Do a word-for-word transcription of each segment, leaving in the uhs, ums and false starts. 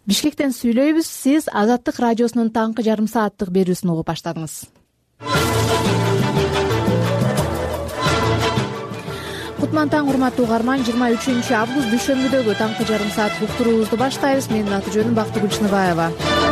Бишкектен сүйлөйбүз. Сиз Азаттык радиосунун таңкы жарым сааттык берүүсүн угуп баштадыңыз. Кутман таң, урматтуу угарман. жыйырма үчүнчү август дүйшөмбүдөгү таңкы жарым саат уктуруубузду баштайбыз. Менин аты жөнүм Бактыгүл Чыныбаева.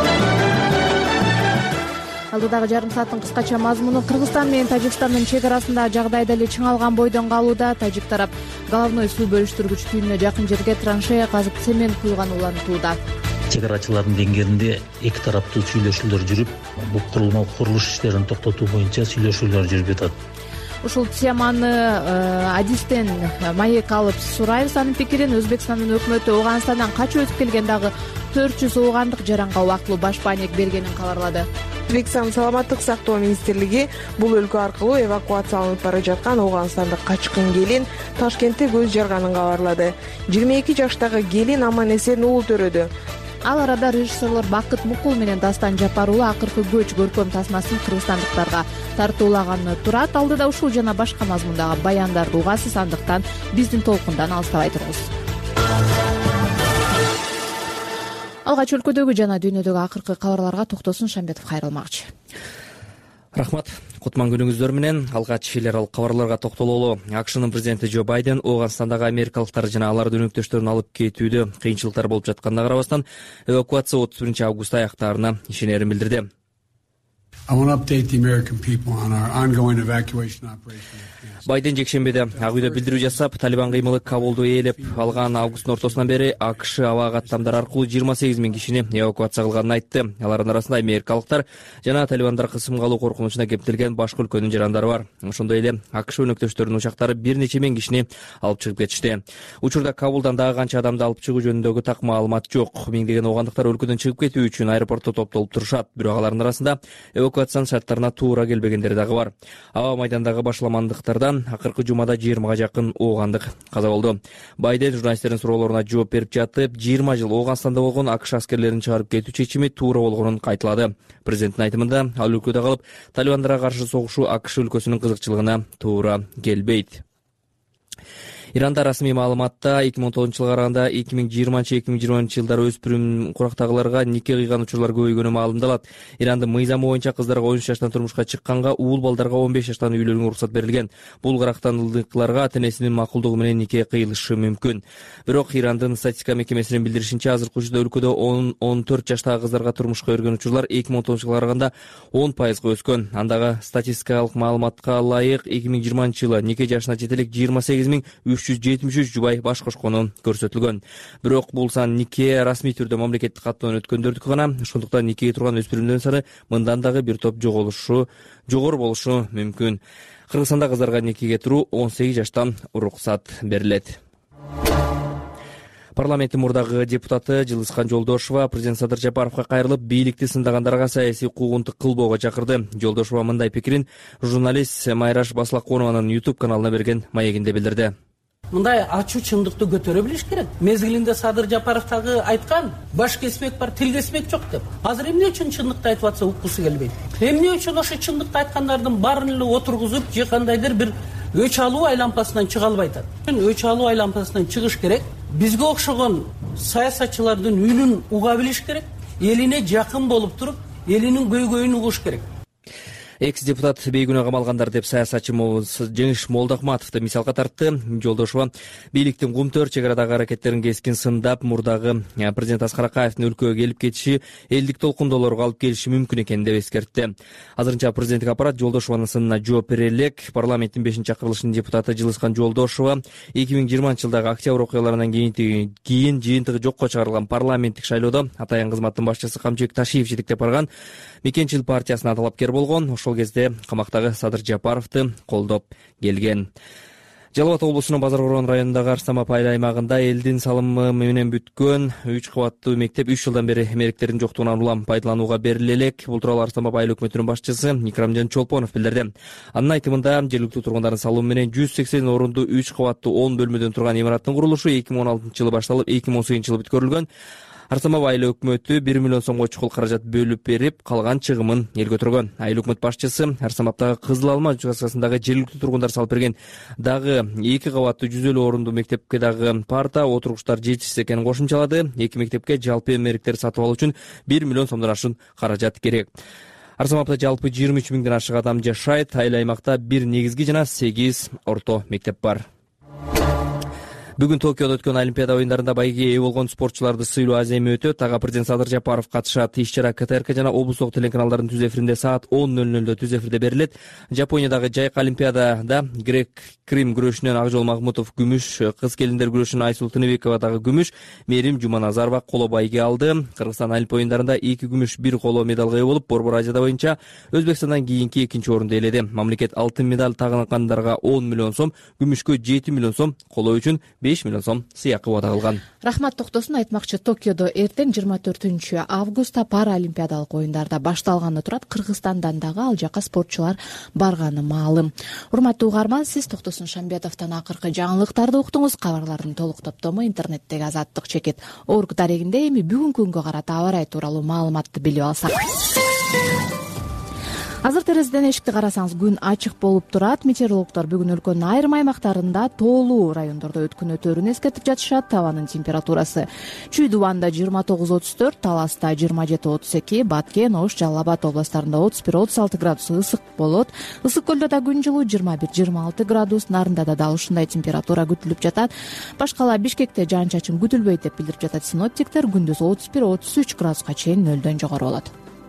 Алдыдагы жарым сааттын кыскача мазмуну: Кыргызстан менен Тажикстандын чек арасында жагдай дали чыңалган бойдон калууда. Тажик тарап головной суу бөлүштүргүч түйүнүнө жакын жерге траншея казып цемент куйган улантууда. Чек арачылардын деңгээлинде эки тараптуу сүйлөшүүлөр жүрүп, бул курулма курулуш иштерин токтотуу боюнча сүйлөшүүлөр жүрүп жатат. Ушул теманы адистен маек алып сурайбыз. Анын пикирин Өзбекстандын өкмөтү Ооганстандан качып өтүп келген дагы төрт жүз оогандык жаранга убактылуу баш баанек бергенин кабарлады. Өзбекстан саламаттык сактоо министрлиги бул өлкө аркылуу эвакуацияланып бара жаткан оогандык качкын келин Ташкентте көз жарганын кабарлады. жыйырма эки жаштагы келин аман эсен уулу төрөдү. Ал арада режиссерлор Бакыт Мукул менен Дастан Жапар уулу акыркы көч көркөм тасмасын кыргызстандыктарга тартуулаганы турат. Алдыда ушул жана башка мазмундагы баяндарды угасыз, андыктан биздин толкундан алыстабай туруңуз. Алгач өлкөдөгү жана дүйнөдөгү акыркы кабарларга Токтосун Шамбетов кайрылмакчы. Рахмат. Кутман күнүңүздөр менен. Алгач эл аралык кабарларга токтололу. АКШнын президенти Джо Байден Ооганстандагы америкалыктар жана алардын өнөктөштөрүн алып кетүүдө кыйынчылыктар болуп жатканына карабастан эвакуация отуз биринчи август аяктаарына ишенерин билдирди. Байден жекшембиде Ак үйдө билдирүү жасап, Талибан кыймылы Кабулду ээлеп алган августтун ортосунан бери АКШ аба каттамдары аркылуу жыйырма сегиз миң кишини эвакуация кылганын айтты. Алардын арасында америкалыктар жана талибандар кысым калуу коркунучуна кептелген башка өлкөнүн жарандары бар. Ошондой эле АКШ өнөктөштөрүнүн учактары бир нече миң кишини алып чыгып кетишти. Учурда Кабулдан дагы канча адамды алып чыгуу жөнүндөгү так маалымат жок. Миңдеген оогандыктар өлкөдөн чыгып кетүү үчүн аэропортто топтолуп турушат. Бирок алардын арасында эвакуациянын шарттарына туура келбегендери дагы бар. Аба майдандагы башламандыктардан акыркы жумада жыйырмага жакын оогандык каза болду. Байден журналисттердин суроолоруна жооп берип жатып, жыйырма жыл Ооганстанда болгон АКШ аскерлерин чыгарып кетүү чечими туура болгонун кайталады. Президенттин айтымында, ал өлкөдө калып талибандарга каршы согушуу АКШ өлкөсүнүн кызыкчылыгына туура келбейт. Иранда расмий маалыматта эки миң он тогузунчу жылга караганда эки миң жыйырманчы эки миң жыйырманчы жылдары өспүрүм курактагыларга нике кыйган учурлар көбөйгөнү маалымдалат. Ирандын мыйзамы боюнча кыздарга он үч жаштан турмушка чыкканга, уул балдарга он беш жаштан үйлөнүүгө уруксат берилген. Бул карактандыкларга ата энесинин макулдугу менен нике кыйылышы мүмкүн. Бирок Ирандын статистика мекемесинин билдиришинче, азыркы учурда өлкөдө он он төрт жаштагы кыздарга турмушка өргөн учурлар эки миң он тогузунчу жылга караганда он пайызга өскөн. Андагы статистикалык маалыматка ылайык эки миң жыйырманчы жылы нике жашына жетелек жыйырма сегиз миң үч жүз жетимиш үч жубай баш кошкону көрсөтүлгөн. Бирок бул сан нике расмий түрдө мамлекеттик каттоон өткөндөрдүкү гана. Ошондуктан никеге турган өспүрүмдөрдүн саны мындан дагы бир топ жоголушу жогору болушу мүмкүн. Кыргызстанда кыздарга никеге туруу он сегиз жаштан уруксат берилет. Парламенттин мурдагы депутаты Жылыскан Жолдошова президент Садыр Жапаровго кайрылып, бийликти сындагандарга саясий куугунтук кылбоого чакырды. Жолдошова мындай пикирин журналист Майраш Баслаконованын YouTube каналына берген маегинде билдирди. Мындай ачуу чындыкты көтөрө билиш керек. Мезгилинде Садыр Жапаров дагы айткан, баш кесмек бар, тил кесмек жок деп. Азыр эмне үчүн чындыкты айтып атса уккусу келбейт? Эмне үчүн ошо чындыкты айткандардын баарын эле отургузуп, же кандайдыр бир өч алуу айлампасынан чыга албай атат? Өч алуу айлампасынан чыгыш керек. Бизге окшогон саясатчылардын үнүн уга билиш керек. Элине жакын болуп туруп, элинин көйгөйүн угуш керек. Экс-депутат бейгүнөө камалгандар деп саясатчы Жеңиш Молдохматовду мисалга тартты. Жолдошова бийликтин Кумтөр чек арадагы аракеттерин кескин сындап, мурдагы президент Аскар Акаевдин өлкөгө келип кетиши элдик толкундоолорго алып келиши мүмкүн экен деп эскертти. Азырынча президенттик аппарат Жолдошованын сынына жооп бере элек. Парламенттин бешинчи чакырылышынын депутаты Жылыскан Жолдошова эки миң жыйырманчы жылдагы октябрь окуяларынан кийин кийин жыйынтыгы жокко чыгарылган парламенттик шайлоодо Атайын кызматтын башчысы Камчыбек Ташиев жетектеп барган Мекенчил партиясына талапкер болгон. Ошол кезде камактагы Садыр Жапаровду колдоп келген. Жалал Абад облусунун Базар Короон районундагы Арстам апайыл аймагында элдин салымы менен бүткөн үч кабаттуу мектеп үч жылдан бери эмеректердин жоктугунан улам пайдаланууга бериле элек. Бул тууралуу Арстам апайыл өкмөтүнүн башчысы Икрамжан Чолпонов билдирди. Анын айтымында, жергиликтүү тургундардын салымы менен жүз сексен орунду үч кабаттуу он бөлмөдөн турган имараттын курулушу эки миң он алтынчы жылы башталып, эки миң он сегизинчи жылы бүткөрүлгөн. Арсамов айыл өкмөтү бир миллион сомго чукул каражат бөлүп берип, калган чыгымын элге өтөргөн. Айыл өкмөт башчысы Арсамовдагы Кызыл Алма участкасындагы жергиликтүү тургундар салып берген дагы эки кабаттуу жүз элүү орунду мектепке дагы парта, отургучтар жетишсиз экенин кошумчалады. Эки мектепке жалпы эмеректер сатып алуу үчүн бир миллион сомдон ашуун каражат керек. Арсамовдо жалпы жыйырма үч миңден ашык адам жашайт. Айыл аймакта бир негизги жана сегиз орто мектеп бар. Бүгүн Токиодо өткөн Олимпиада оюндарында байгеге ээ болгон спортчуларды сыйлоо аземи өтөт. Ага президент Садыр Жапаров катышат. Иш-чара КТРК жана облустук телеканалдардын түз эфиринде саат он ноль нолдо түз эфирде берилет. Жапониядагы жайкы Олимпиадада грек-крим күрөшүнөн Акжол Махмутов күмүш, кыз келиндер күрөшүнөн Айсул Тыныбекова дагы күмүш, Мерим Жуманазарова коло байге алды. Кыргызстан Олимпиада оюндарында эки күмүш, бир коло медалга ээ болуп, Борбор Азияда боюнча Өзбекстандан кийинки экинчи орунду ээледи. Мамлекет алтын медаль тагынгандарга он миллион сом, күмүшкө жети миллион сом, коло үчүн беш миллион сом сыйакы вада кылган. Рахмат Токтосун. Айтмакчы, Токиодо эртең жыйырма төртүнчү августта паралимпиадалык оюндарда башталганы турат. Кыргызстандан дагы ал жака спортчулар барганы маалым. Урматтуу угарман, сиз Токтосун Шамбетовдон акыркы жаңылыктарды уктуңуз. Кабарлардын толук топтому интернеттеги азаттык чекит орг дарегинде. Эми бүгүнкү күнгө карата аба ырайы тууралуу маалыматты билип алсак. Азыр терезеден эшикти карасаңыз, күн ачык болуп турат. Метеорологдор бүгүн өлкөнүн айрым аймактарында тоолуу райондордо өткөн өтөөрүн эскертип жатышат. Табанын температурасы Чүй-Дубанда жыйырма тогуз отуз төрт, Таласта жыйырма жети отуз эки, Баткен, Ош, Жалал Абад областтарында отуз бир отуз алты градус ысык болот. Ысык көлдө да күн жылуу жыйырма бир жыйырма алты градус, Нарында да дал ушундай температура күтүлүп жатат. Башкала Бишкекте жаан-чачын күтүлбөйт деп билдирип жатат синоптиктер. Күндүз отуз бир отуз үч градуска чейин нөлдөн жогору болот.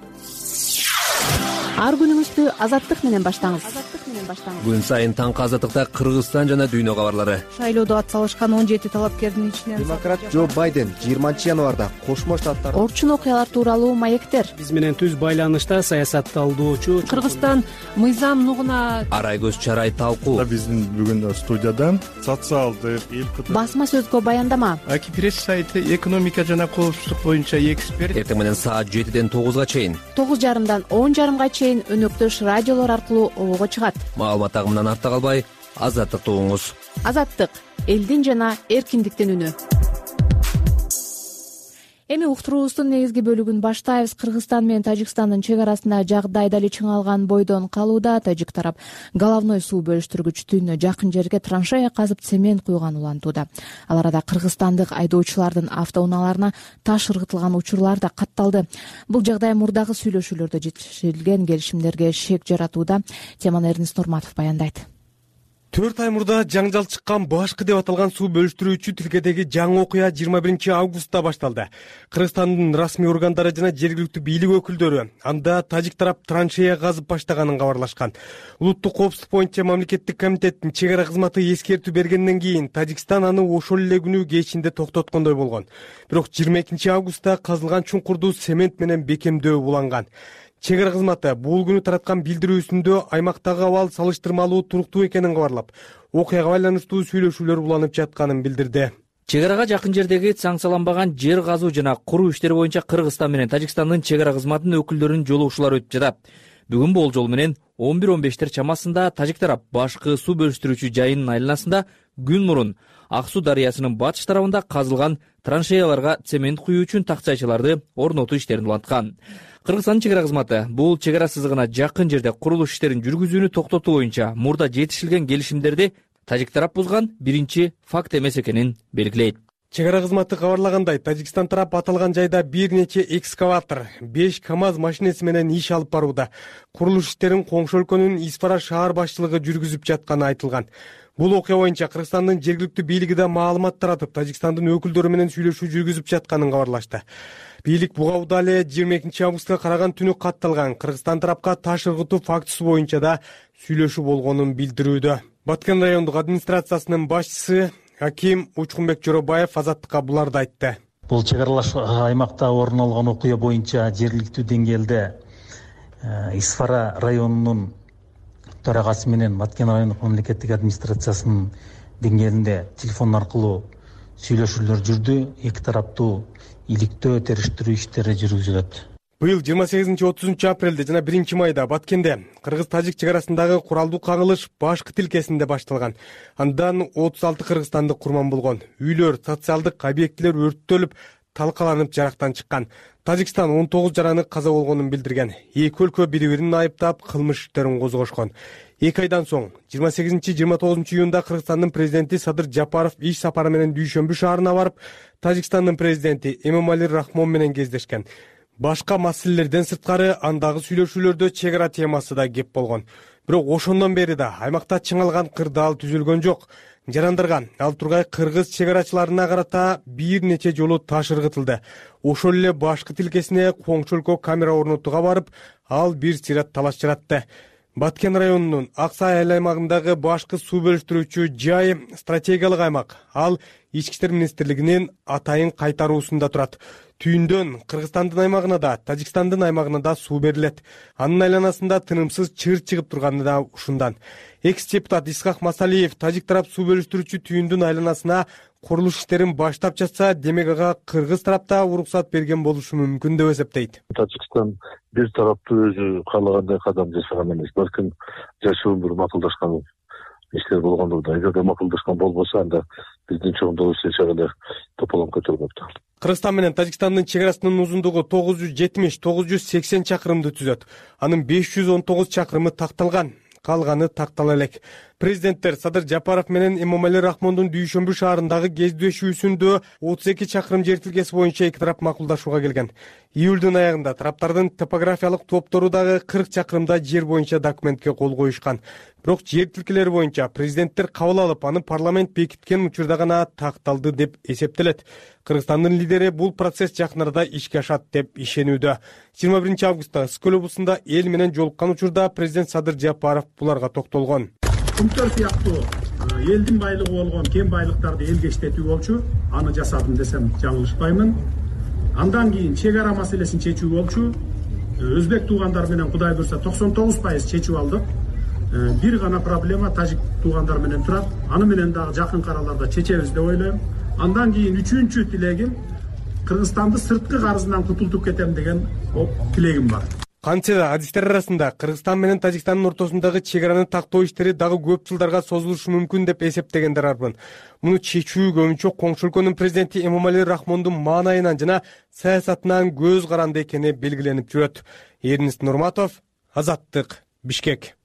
Ар күнүңүздү азаттык менен баштаңыз. Күн сайын таңкы азаттыкта Кыргызстан жана дүйнө кабарлары. Шайлоодо ат салышкан он жети талапкердин ичинен демократ Джо Байден жыйырманчы январда Кошмо Штаттар орчун окуялар тууралуу маектер. Биз менен түз байланышта саясатталуучу Кыргызстан мыйзам нугуна Арай көз чарай талкуу. Биздин бүгүн студияда социалдык эл басма сөзгө баяндама. Аки пресс сайты экономика жана коопсуздук боюнча эксперт. Эртең менен саат жетиден тогузга чейин, тогуз жарымдан он жарымга чейин өнөктөш радиолор аркылуу обого чыгат. Маалымат агымынан артта калбай, азаттыкты угуңуз. Азаттык — элдин жана эркиндиктин үнү. Эми уктуруубуздун негизги бөлүгүн баштайбыз. Кыргызстан менен Тажикстандын чек арасында жагдай дали чыңалган бойдон калууда. Тажик тарап головной суу бөлүштүргүч түбүнө жакын жерге траншея казып цемент куйган улантууда. Ал арада кыргызстандык айдоочулардын автоунааларына таш ыргытылган учурлар да катталды. Бул жагдай мурдагы сүйлөшүүлөрдө жетишилген келишимдерге шек жаратууда. Теманы Эрнест Нурматов баяндайт. төрт ай мурда жаңжал чыккан башкы деп аталган суу бөлүштүрүүчү тилкедеги жаңы окуя жыйырма биринчи августта башталды. Кыргызстандын расмий органдары жана жергиликтүү бийлик өкүлдөрү анда тажик тарап траншея казып баштаганын кабарлашкан. Улуттук коопсуздук боюнча мамлекеттик комитеттин чек ара кызматы эскертүү бергенден кийин Тажикстан аны ошол эле күнү кечинде токтоткондой болгон. Бирок жыйырма экинчи августта казылган чуңкурду цемент менен бекемдөө уланган. Чек ара кызматы бул күнү тараткан билдирүүсүндө аймактагы абал салыштырмалуу туруктуу экенин кабарлап, окуяга байланыштуу сүйлөшүүлөр уланып жатканын билдирди. Чек арага жакын жердеги санкцияланбаган жер казуу жана куруу иштери боюнча Кыргызстан менен Тажикстандын чек ара кызматынын өкүлдөрүнүн жолугушуулары өтүп жатат. Бүгүн болжол менен он бир он бештер чамасында Тажик тарап башкы суу бөлүштүрүүчү жайынын айланасында күн мурун Ак суу дарыясынын батыш тарабында казылган траншеяларга цемент куюу үчүн такчайчыларды орнотуу иштерин уланткан. Кыргызстандын чек ара кызматы бул чек ара сызыгына жакын жерде курулуш иштерин жүргүзүүнү токтотуу боюнча мурда жетишилген келишимдерди Тажик тарап бузган биринчи факт эмес экенин белгилейт. Чек ара кызматы кабарлагандай, Тажикстан тарап аталган жайда бир нече экскаватор, беш КАМАЗ машинеси менен иш алып барууда. Курулуш иштерин коңшу өлкөнүн Исфара шаар башчылыгы жүргүзүп жатканы айтылган. Бул окуя боюнча Кыргызстандын жергиликтүү бийлиги да маалымат таратып, Тажикстандын өкүлдөрү менен сүйлөшүү жүргүзүп жатканын кабарлашты. Бийлик буга Удале жыйырма экинчи августка караган түнү катталган Кыргызстан тарапка таш ыргытуу фактысы боюнча да сүйлөшүү болгонун билдирүүдө. Баткен райондук администрациясынын башчысы Аким Учкунбек Жоробаев азаттыкка буларды айтты. Бул чек аралаш аймакта орун алган окуя боюнча жергиликтүү деңгээлде Исфара районунун төрагасы менен Баткен райондук мамлекеттик администрациясынын деңгээлинде телефон аркылуу сүйлөшүүлөр жүрдү. Эки тараптуу иликтөө териштирүү иштери жүргүзүлөт. Быйыл жыйырма сегизинчи отузунчу апрелде жана биринчи майда Баткенде Кыргыз-Тажик чек арасындагы куралдуу кагылыш башкы тилкесинде башталган. Андан отуз алты кыргызстандык курман болгон. Үйлөр, социалдык объектилер өрттөлүп, талкаланып жарактан чыккан. Тажикстан он тогуз жараны каза болгонун билдирген. Эки өлкө бири-бирин айыптап кылмыш иштерин козгошкон. Эки айдан соң жыйырма сегизинчи жыйырма тогузунчу июнда Кыргызстандын президенти Садыр Жапаров иш сапары менен Дүйшөмбү шаарына барып, Тажикстандын президенти Эмомали Рахмон менен кездешкен. Башка маселелерден сырткары андагы сүйлөшүүлөрдө чек ара темасы да кеп болгон. Бирок ошондон бери да аймакта чыңалган кырдаал түзүлгөн жок. Жарандарга ал тургай кыргыз чек арачыларына карата бир нече жолу таш ыргытылды. Ошол эле башкы тилкесине коңшу өлкө камера орнотууга барып, ал бир сыйрат талаш жаратты. Баткен районунун Аксай айыл аймагындагы башкы суу бөлүштүрүүчү жай стратегиялык аймак. Ал Ички иштер министрлигинин атайын кайтаруусунда турат. Түйүндөн Кыргызстандын аймагына да, Тажикстандын аймагына да суу берилет. Анын айланасында тынымсыз чыр чыгып турганы да ушундан. Экс-депутат Исхак Масалиев тажик тарап суу бөлүштүрүүчү түйүндүн айланасына курулуш иштерин баштап жатса, демек ага кыргыз тарапта уруксат берген болушу мүмкүн деп эсептейт. Тажикстан бир тараптуу өзү каалагандай кадам жасаган эмес, балким жашоон бир макулдашкан иштер болгондур да. Эгерде макулдашкан болбосо, анда биздин чоңдоо чечек эле тополоң көтөрүлөт. Кыргызстан менен Тажикстандын чек арасынын узундугу тогуз жүз жетимиш — тогуз жүз сексен чакырымды түзөт. Анын беш жүз он тогуз чакырымы такталган, калганы тактала элек. Президенттер Садыр Жапаров менен Эмомали Рахмондун Дүйшөмбү шаарындагы кездешүүсүндө отуз эки чакырым жер тилкеси боюнча эки тарап макулдашууга келген. Июлдун аягында тараптардын топографиялык топтору дагы кырк чакырымда жер боюнча документке кол коюшкан. Бирок жер тилкелери боюнча президенттер кабыл алып, аны парламент бекиткен учурда гана такталды деп эсептелет. Кыргызстандын лидери бул процесс жакын арада ишке ашат деп ишенүүдө. жыйырма биринчи августта Ысык-Көл облусунда эл менен жолуккан учурда президент Садыр Жапаров буларга токтолгон. Кумтөр сыяктуу элдин байлыгы болгон кен байлыктарды элге иштетүү болчу. Аны жасадым десем жаңылышпаймын. Андан кийин чек ара маселесин чечүү болчу. Өзбек туугандар менен Кудай буйрса токсон тогуз пайыз чечип алдык. Бир гана проблема тажик туугандар менен турат. Аны менен дагы жакын араларда чечебиз деп ойлойм. Андан кийин үчүнчү тилегим Кыргызстанды сырткы карызынан кутултуп кетем деген тилегим бар. Кантсе да адистер арасында Кыргызстан менен Тажикстандын ортосундагы чек араны тактоо иштери дагы көп жылдарга созулушу мүмкүн деп эсептегендер арбын. Муну чечүү көбүнчө коңшу өлкөнүн президенти Эмомали Рахмондун маанайынан жана саясатынан көз каранды экени белгиленип жүрөт. Эрнест Нурматов, Азаттык, Бишкек.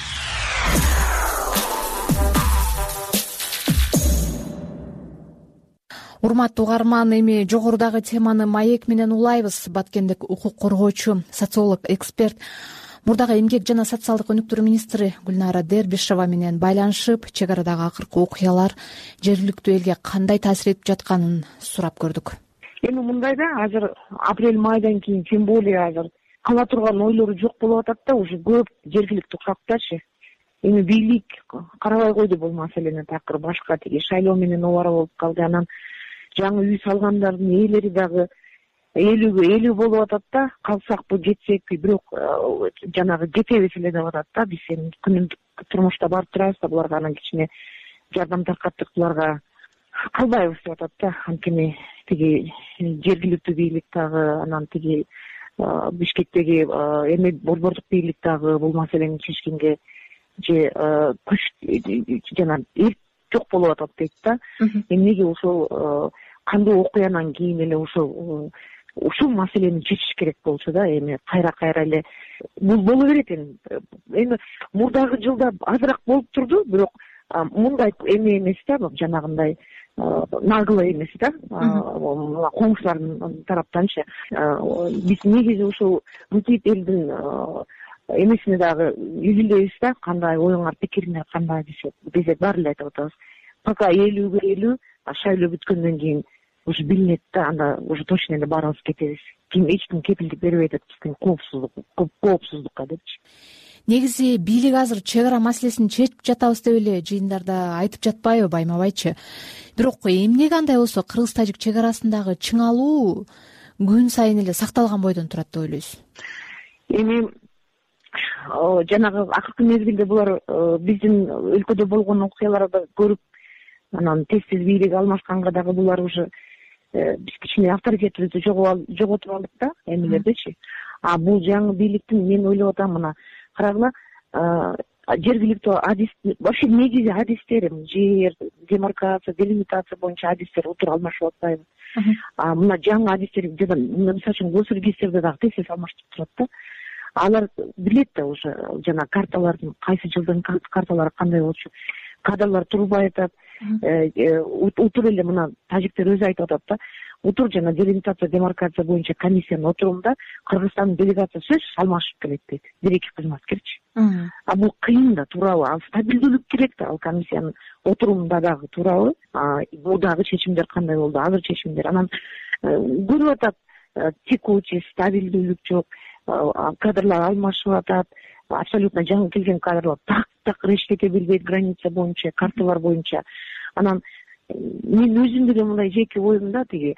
Урматтуу угарман, эми жогорудагы теманы маек менен улайбыз. Баткендик укук коргоочу, социолог, эксперт, мурдагы эмгек жана социалдык өнүктүрүү министри Гүлнара Дербишева менен байланышып, чек арадагы акыркы окуялар жергиликтүү элге кандай таасир этип жатканын сурап көрдүк. Эми мындай да, азыр апрель майдан кийин тем более азыр кала турган ойлору жок болуп атат да, уже көп жергиликтүү калктачы. Эми бийлик карабай койду бул маселени, такыр башка тиги шайлоо менен обара болуп калды. Анан жаңы үй салгандардын ээлери дагы элүүгө элүү болуп атат да, калсакпы жетсекпи, бирок жанагы жетебиз эле деп атат да. Биз эми күнүмдүк турмушта барып турабыз да, буларга анан кичине жардам таркаттык, буларга калбайбыз деп атат да. Анткени тиги жергиликтүү бийлик дагы, анан тиги Бишкектеги эми борбордук бийлик дагы бул маселени чечкенге же күч жана эрк жок болуп атат дейт да. Эмнеге ошол кандуу окуянан кийин эле ошол ушул маселени чечиш керек болчу да. Эми кайра кайра эле бул боло берет. Эми мурдагы жылда азыраак болуп турду, бирок мындай эме эмес да, жанагындай наглый эмес да, коңшулардын тараптанчы. Биз негизи ушул мынтип элдин эмесине дагы изилдейбиз да, кандай оюңар, пикириңер кандай десек, биз баары эле айтып атабыз. Пока элүүгө элүү, шайлоо бүткөндөн кийин уже билинет да, анда уже точно эле баарыбыз кетебиз. Ким эч ким кепилдик бербей атат биздин коопсуздук, коопсуздукка депчи. Негизи бийлик азыр чек ара маселесин чечип жатабыз деп эле жыйындарда айтып жатпайбы, Баймабайчы? Бирок эмнеге андай болсо кыргыз-тажик чек арасындагы чыңалуу күн сайын эле сакталган бойдон турат деп ойлойсуз? Эми жанагы акыркы мезгилде булар биздин өлкөдө болгон окуяларды көрүп, анан тез тез бийлик алмашканга дагы булар уже биз кичине авторитетибизди жоготуп алдык да, эмилердечи. А бул жаңы бийликтин, мен ойлоп атам, мына карагыла, жергиликтүү адис вообще негизи адистер жер демаркация делимитация боюнча адистер отуруп алмашып атпайбы. Мына жаңы адистер жана мисалы үчүн госрегистрде дагы тез алмаштырып турат да. Алар билет да уже жана карталардын кайсы жылдын карталары кандай болчу, кадрлар турбай атат. Утур эле мына тажиктер өзү айтып атат да. Утур жана делимитация демаркация боюнча комиссиянын отурумунда Кыргызстандын делегациясы сөзсүз алмашып келет дейт. Бир эки кызматкерчи. А бул кыйын да, туурабы? Ал стабилдүүлүк керек да, ал комиссиянын отурумунда дагы, туурабы? Буудагы чечимдер кандай болду? Азыр чечимдер. Анан көрүп атат, текучий, стабилдүүлүк жок, кадрлар алмашып атат. Абсолютно жаңы келген кадрлар так так иштете билбейт граница боюнча, карталар боюнча. Анан мен өзүм деле мындай жеке оюм да, тиги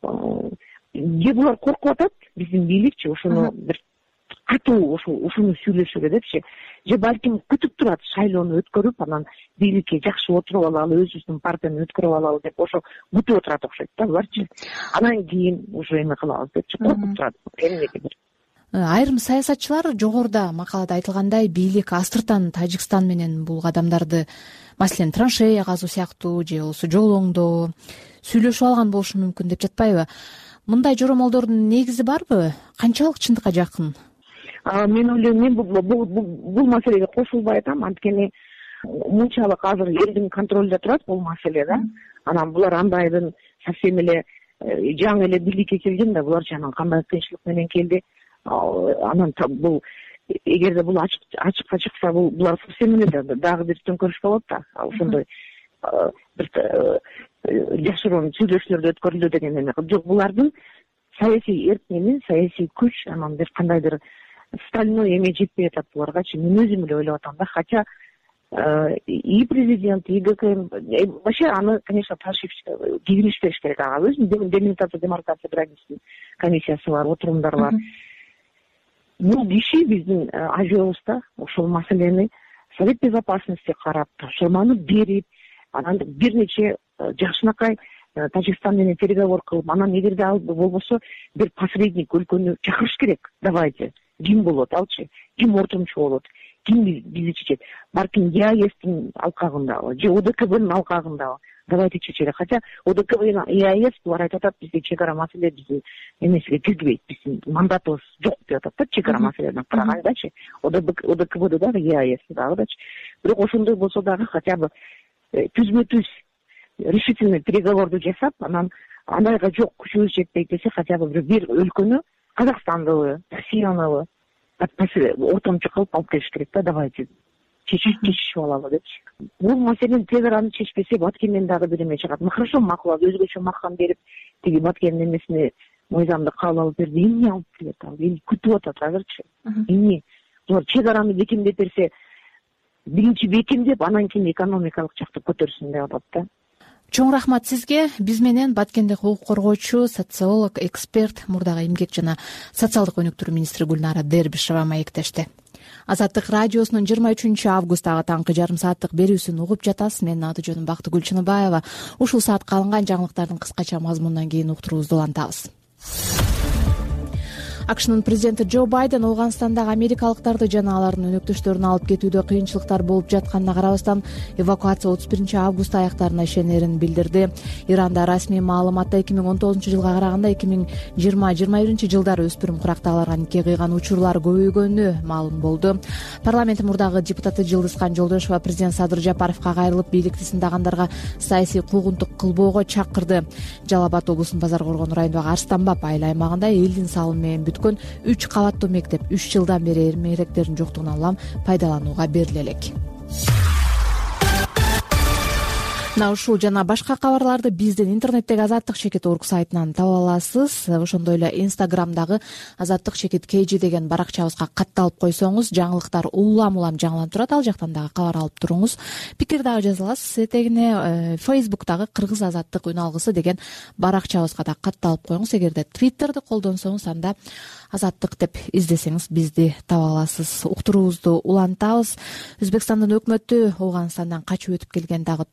же булар коркуп атат, биздин бийликчи ошону бир катуу ошо ушуну сүйлөшүгө депчи, же балким күтүп турат шайлоону өткөрүп, анан бийликке жакшы отуруп алалы, өзүбүздүн партияны өткөрүп алалы деп ошо күтүп отурат окшойт да буларчы. Анан кийин уже эме кылабыз депчи коркуп турат. Эмнеге бир айрым саясатчылар жогоруда макалада айтылгандай бийлик астыртан Тажикстан менен бул кадамдарды, маселен траншея казуу сыяктуу же болбосо жол оңдоо сүйлөшүп алган болушу мүмкүн деп жатпайбы? Мындай жоромолдордун негизи барбы? Канчалык чындыкка жакын? Мен ойлойм, мен бул маселеге кошулбай атам, анткени мынчалык азыр элдин контролунда турат бул маселе да. Анан булар андайдын совсем эле жаңы эле бийликке келген да, булар жанагы кандай кыйынчылык менен келди. Анан бул эгерде бул ачыкка чыкса, бул булар совсем эле дагы бир төңкөрүш болот да. Ошондой бир жашыруун сүйлөшүүлөрдү өткөрүлдү деген эме жок. Булардын саясий эркини, саясий күч, анан бир кандайдыр стальной эме жетпей атат буларгачы. Мен өзүм эле ойлоп атам да, хотя и президент, и ГКМ вообще аны, конечно, ташып кийиниш бериш керек. Ага өзүнүн делимитация демаркация границасынын комиссиясы бар, отурумдар бар. Бул киши биздин ажыбызда ошол маселени Совет Безопасности карап, тапшырманы берип, анан бир нече жакшынакай Тажикстан менен переговор кылып, анан эгерде ал болбосо бир посредник өлкөнү чакырыш керек. Давайте, ким болот алчы, ким ортомчу болот, ким бизди чечет? Балким ЕАЭСтин алкагындабы же ОДКБнын алкагындабы? Давайте чечели. Хотя ОДКБ менен ЕАЭС булар айтып атат, бизде чек ара маселе биздин эмесиге кирбейт, биздин мандатыбыз жок деп атат да, чек ара маселени карагандачы. ОДКБда дагы ЕАЭСте дагы дачы. Бирок ошондой болсо дагы хотя бы түзмө түз решительный переговорду жасап, анан андайга жок күчүбүз жетпейт десе, хотя бы бир өлкөнү, Казакстандыбы, Россияныбы ортомчу кылып алып келиш керек да. Давайте чечишип алалы депчи. Бул маселени тез араны чечпесе, Баткенден дагы бир эме чыгат. Хорошо, макулап өзгөчө макам берип, тиги Баткендин эмесине мыйзамды кабыл алып берди. Эмне алып келет ал? Эл күтүп атат азырчы. Эмне? Булар чек араны бекемдеп берсе, биринчи бекемдеп, анан кийин экономикалык жакты көтөрсүн деп атат да. Чоң рахмат сизге. Биз менен Баткендик укук коргоочу, социолог, эксперт, мурдагы эмгек жана социалдык өнүктүрүү министри Гүлнара Дербишева маектешти. Азаттык радиосунун жыйырма үчүнчү августтагы таңкы жарым сааттык берүүсүн угуп жатасыз. Менин аты жөнүм Бактыгүл Чыныбаева. Ушул саатка алынган жаңылыктардын кыскача мазмунунан кийин уктуруубузду улантабыз. АКШнын президенти Джо Байден Ооганстандагы америкалыктарды жана алардын өнөктөштөрүн алып кетүүдө кыйынчылыктар болуп жатканына карабастан эвакуация отуз биринчи август аяктарына ишенерин билдирди. Иранда расмий маалыматта эки миң он тогузунчу жылга караганда эки миң жыйырма жыйырма биринчи жылдары өспүрүм курактагыларга нике кыйган учурлар көбөйгөнү маалым болду. Парламент мурдагы депутаты Жылдызкан Жолдошова президент Садыр Жапаровго кайрылып, бийликти сындагандарга саясий куугунтук кылбоого чакырды. Жалал Абад облусунун Базар Коргон районундагы Арстанбап айыл аймагында элдин салымы менен бүткөн үч кабаттуу мектеп үч жылдан бери эрмектердин жоктугунан улам пайдаланууга бериле элек. Мына ушул жана башка кабарларды биздин интернеттеги Азаттык чекит орг сайтынан таба аласыз. Ошондой эле Инстаграмдагы Азаттык чекит kg деген баракчабызга катталып койсоңуз, жаңылыктар улам улам жаңыланып турат. Ал жактан дагы кабар алып туруңуз. Пикир дагы жаза аласыз. Этегине Фейсбуктагы Кыргыз Азаттык үн алгысы деген баракчабызга да катталып коюңуз. Эгерде Твиттерди колдонсоңуз, анда Азаттык деп издесеңиз бизди таба аласыз. Уктуруубузду улантабыз. Өзбекстандын өкмөтү Ооганстандан качып өтүп келген дагы төрт жүз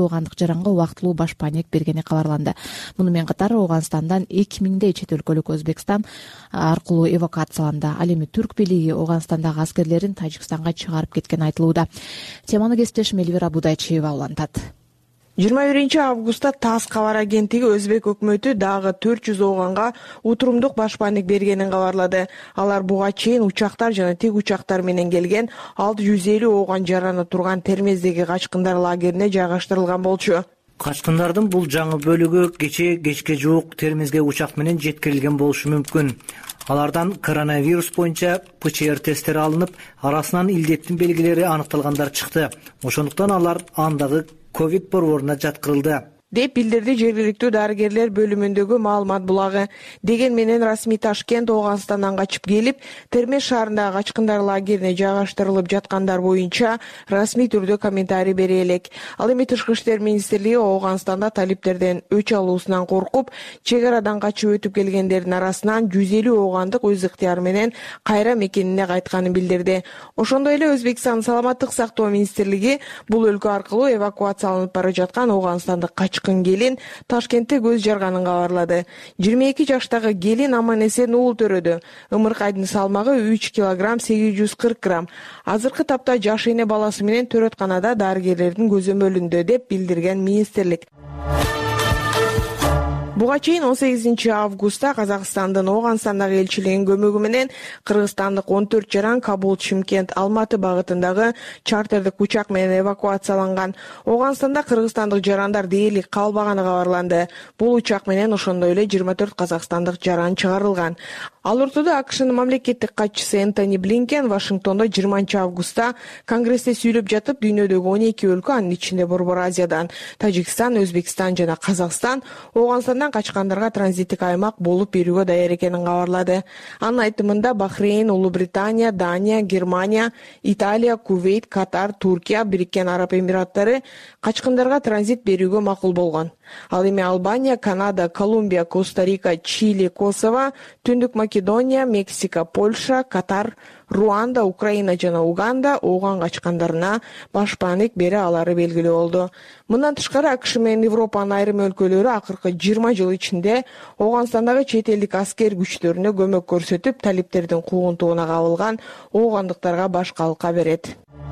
оогандык жаранга убактылуу баш маек бергени кабарланды. Муну менен катар Ооганстандан эки миңдей чет өлкөлүк Өзбекстан аркылуу эвакуацияланды. Ал эми түрк бийлиги Ооганстандагы аскерлерин Тажикстанга чыгарып кеткени айтылууда. Теманы кесиптешим Эльвира Будайчиева улантат. жыйырма биринчи августта ТАСС кабар агенттиги Өзбек өкмөтү дагы төрт жүз ооганга утурумдук баш маек бергенин кабарлады. Алар буга чейин учактар жана тик учактар менен келген алты жүз элүү ооган жараны турган Термездеги качкындар лагерине жайгаштырылган болчу. Качкындардын бул жаңы бөлүгү кечээ кечке жуук Термезге учак менен жеткирилген болушу мүмкүн. Алардан коронавирус боюнча ПЧР тесттери алынып, арасынан илдеттин белгилери аныкталгандар чыкты. Ошондуктан алар андагы ковид борборуна жаткырылды деп билдирди жергиликтүү дарыгерлер бөлүмүндөгү маалымат булагы. Деген менен расмий Ташкент Ооганстандан качып келип, Термез шаарындагы качкындар лагерине жайгаштырылып жаткандар боюнча расмий түрдө комментарий бере элек. Ал эми Тышкы иштер министрлиги Ооганстанда талиптерден өч алуусунан коркуп, чек арадан качып өтүп келгендердин арасынан жүз элүү оогандык өз ыктыяры менен кайра мекенине кайтканын билдирди. Ошондой эле Өзбекстан саламаттык сактоо министрлиги бул өлкө аркылуу эвакуацияланып бара жаткан ооганстандык качкын келин Ташкентте көз жарганын кабарлады. жыйырма эки жаштагы келин аман эсен уулу төрөдү. Ымыркайдын салмагы үч килограмм сегиз жүз кырк грамм. Азыркы тапта жаш эне баласы менен төрөтканада дарыгерлердин көзөмөлүндө деп билдирген министрлик. Буга чейин он сегизинчи августта Казакстандын Ооганстандагы элчилигинин көмөгү менен кыргызстандык он төрт жаран Кабул, Чимкент, Алматы багытындагы чартердик учак менен эвакуацияланган. Ооганстанда кыргызстандык жарандар дээрлик калбаганы кабарланды. Бул учак менен ошондой эле жыйырма төрт казакстандык жаран чыгарылган. Ал ортодо АКШнын мамлекеттик катчысы Энтони Блинкен Вашингтондо жыйырманчы августта Конгрессте сүйлөп жатып, дүйнөдөгү он эки өлкө, анын ичинде Борбор Азиядан Тажикстан, Өзбекстан жана Казакстан Ооганстандан качкандарга транзиттик аймак болуп берүүгө даяр экенин кабарлады. Анын айтымында Бахрейн, Улуу Британия, Дания, Германия, Италия, Кувейт, Катар, Туркия, Бириккен Араб Эмираттары качкандарга транзит берүүгө макул болгон. Ал эми Албания, Канада, Колумбия, Коста-Рика, Чили, Косово, Түндүк Македония, Мексика, Польша, Катар, Руанда, Украина жана Уганда ооган качкандарына баш маек бере алары белгилүү болду. Мындан тышкары АКШ менен Европанын айрым өлкөлөрү акыркы жыйырма жыл ичинде Ооганстандагы чет элдик аскер күчтөрүнө көмөк көрсөтүп, талиптердин куугунтугуна кабылган оогандыктарга баш калка берет.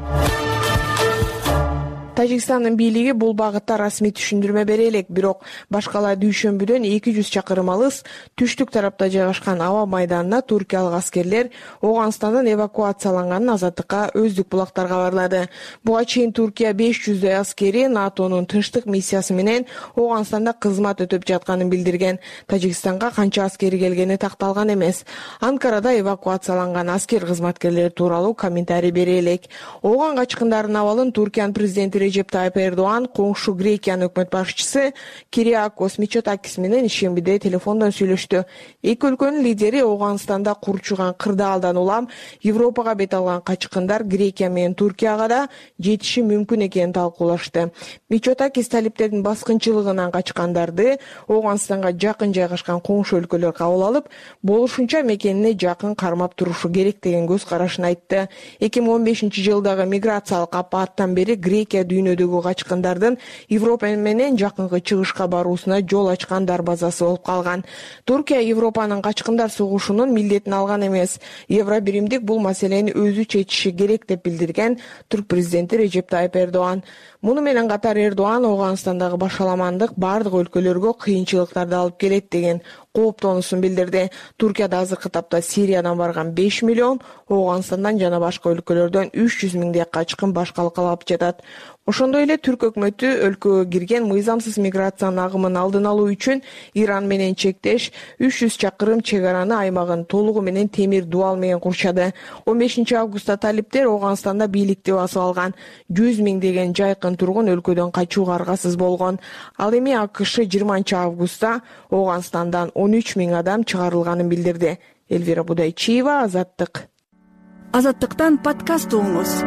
Тажикстандын бийлиги бул багытта расмий түшүндүрмө бере элек, бирок башкала дүйшөмбүдөн эки жүз чакырым алыс түштүк тарапта жайгашкан аба майданына туркиялык аскерлер Ооганстандан эвакуацияланганын Азаттыкка өздүк булактар кабарлады. Буга чейин Туркия беш жүздөй аскери НАТОнун тынчтык миссиясы менен Ооганстанда кызмат өтүп жатканын билдирген. Тажикстанга канча аскери келгени такталган эмес. Анкарада эвакуацияланган аскер кызматкерлери тууралуу комментарий бере элек. Ооган качкындардын абалын Туркиянын президенти Режеп Тайып Эрдоан коңшу Грекиянын өкмөт башчысы Кириакос Мичотакис менен ишембиде телефондон сүйлөштү. Эки өлкөнүн лидери Ооганстанда курчуган кырдаалдан улам Европага бет алган качкындар Грекия менен Туркияга да жетиши мүмкүн экенин талкуулашты. Мичотакис талиптердин баскынчылыгынан качкандарды Ооганстанга жакын жайгашкан коңшу өлкөлөр кабыл алып, болушунча мекенине жакын кармап турушу керек деген көз карашын айтты. эки миң он бешинчи жылдагы миграциялык апаттан бери Грекия дүйнөдөгү качкындардын Европа менен жакынкы чыгышка баруусуна жол ачкан дарбазасы болуп калган. Туркия Европанын качкындар согушунун милдетин алган эмес. Евробиримдик бул маселени өзү чечиши керек деп билдирген Түрк президенти Режеп Тайып Эрдоан. Муну менен катар Эрдоан Ооганстандагы башаламандык бардык өлкөлөргө кыйынчылыктарды алып келет деген кооптонуусун билдирди. Туркияда азыркы тапта Сириядан барган беш миллион, Ооганстандан жана башка өлкөлөрдөн үч жүз миңдей качкын баш калкалап жатат. Ошондой эле Түрк өкмөтү өлкөгө кирген мыйзамсыз миграциянын агымын алдын алуу үчүн Иран менен чектеш үч жүз чакырым чек араны аймагын толугу менен темир дуал менен курчады. он бешинчи августта талиптер Ооганстанда бийликти басып алган. жүз миңдеген жайкын тургун өлкөдөн качууга аргасыз болгон. Ал эми АКШ жыйырманчы августта Ооганстандан он үч миң адам чыгарылганын билдирди. Эльвира Будайчиева, Азаттык. Азаттыктан подкаст угуңуз.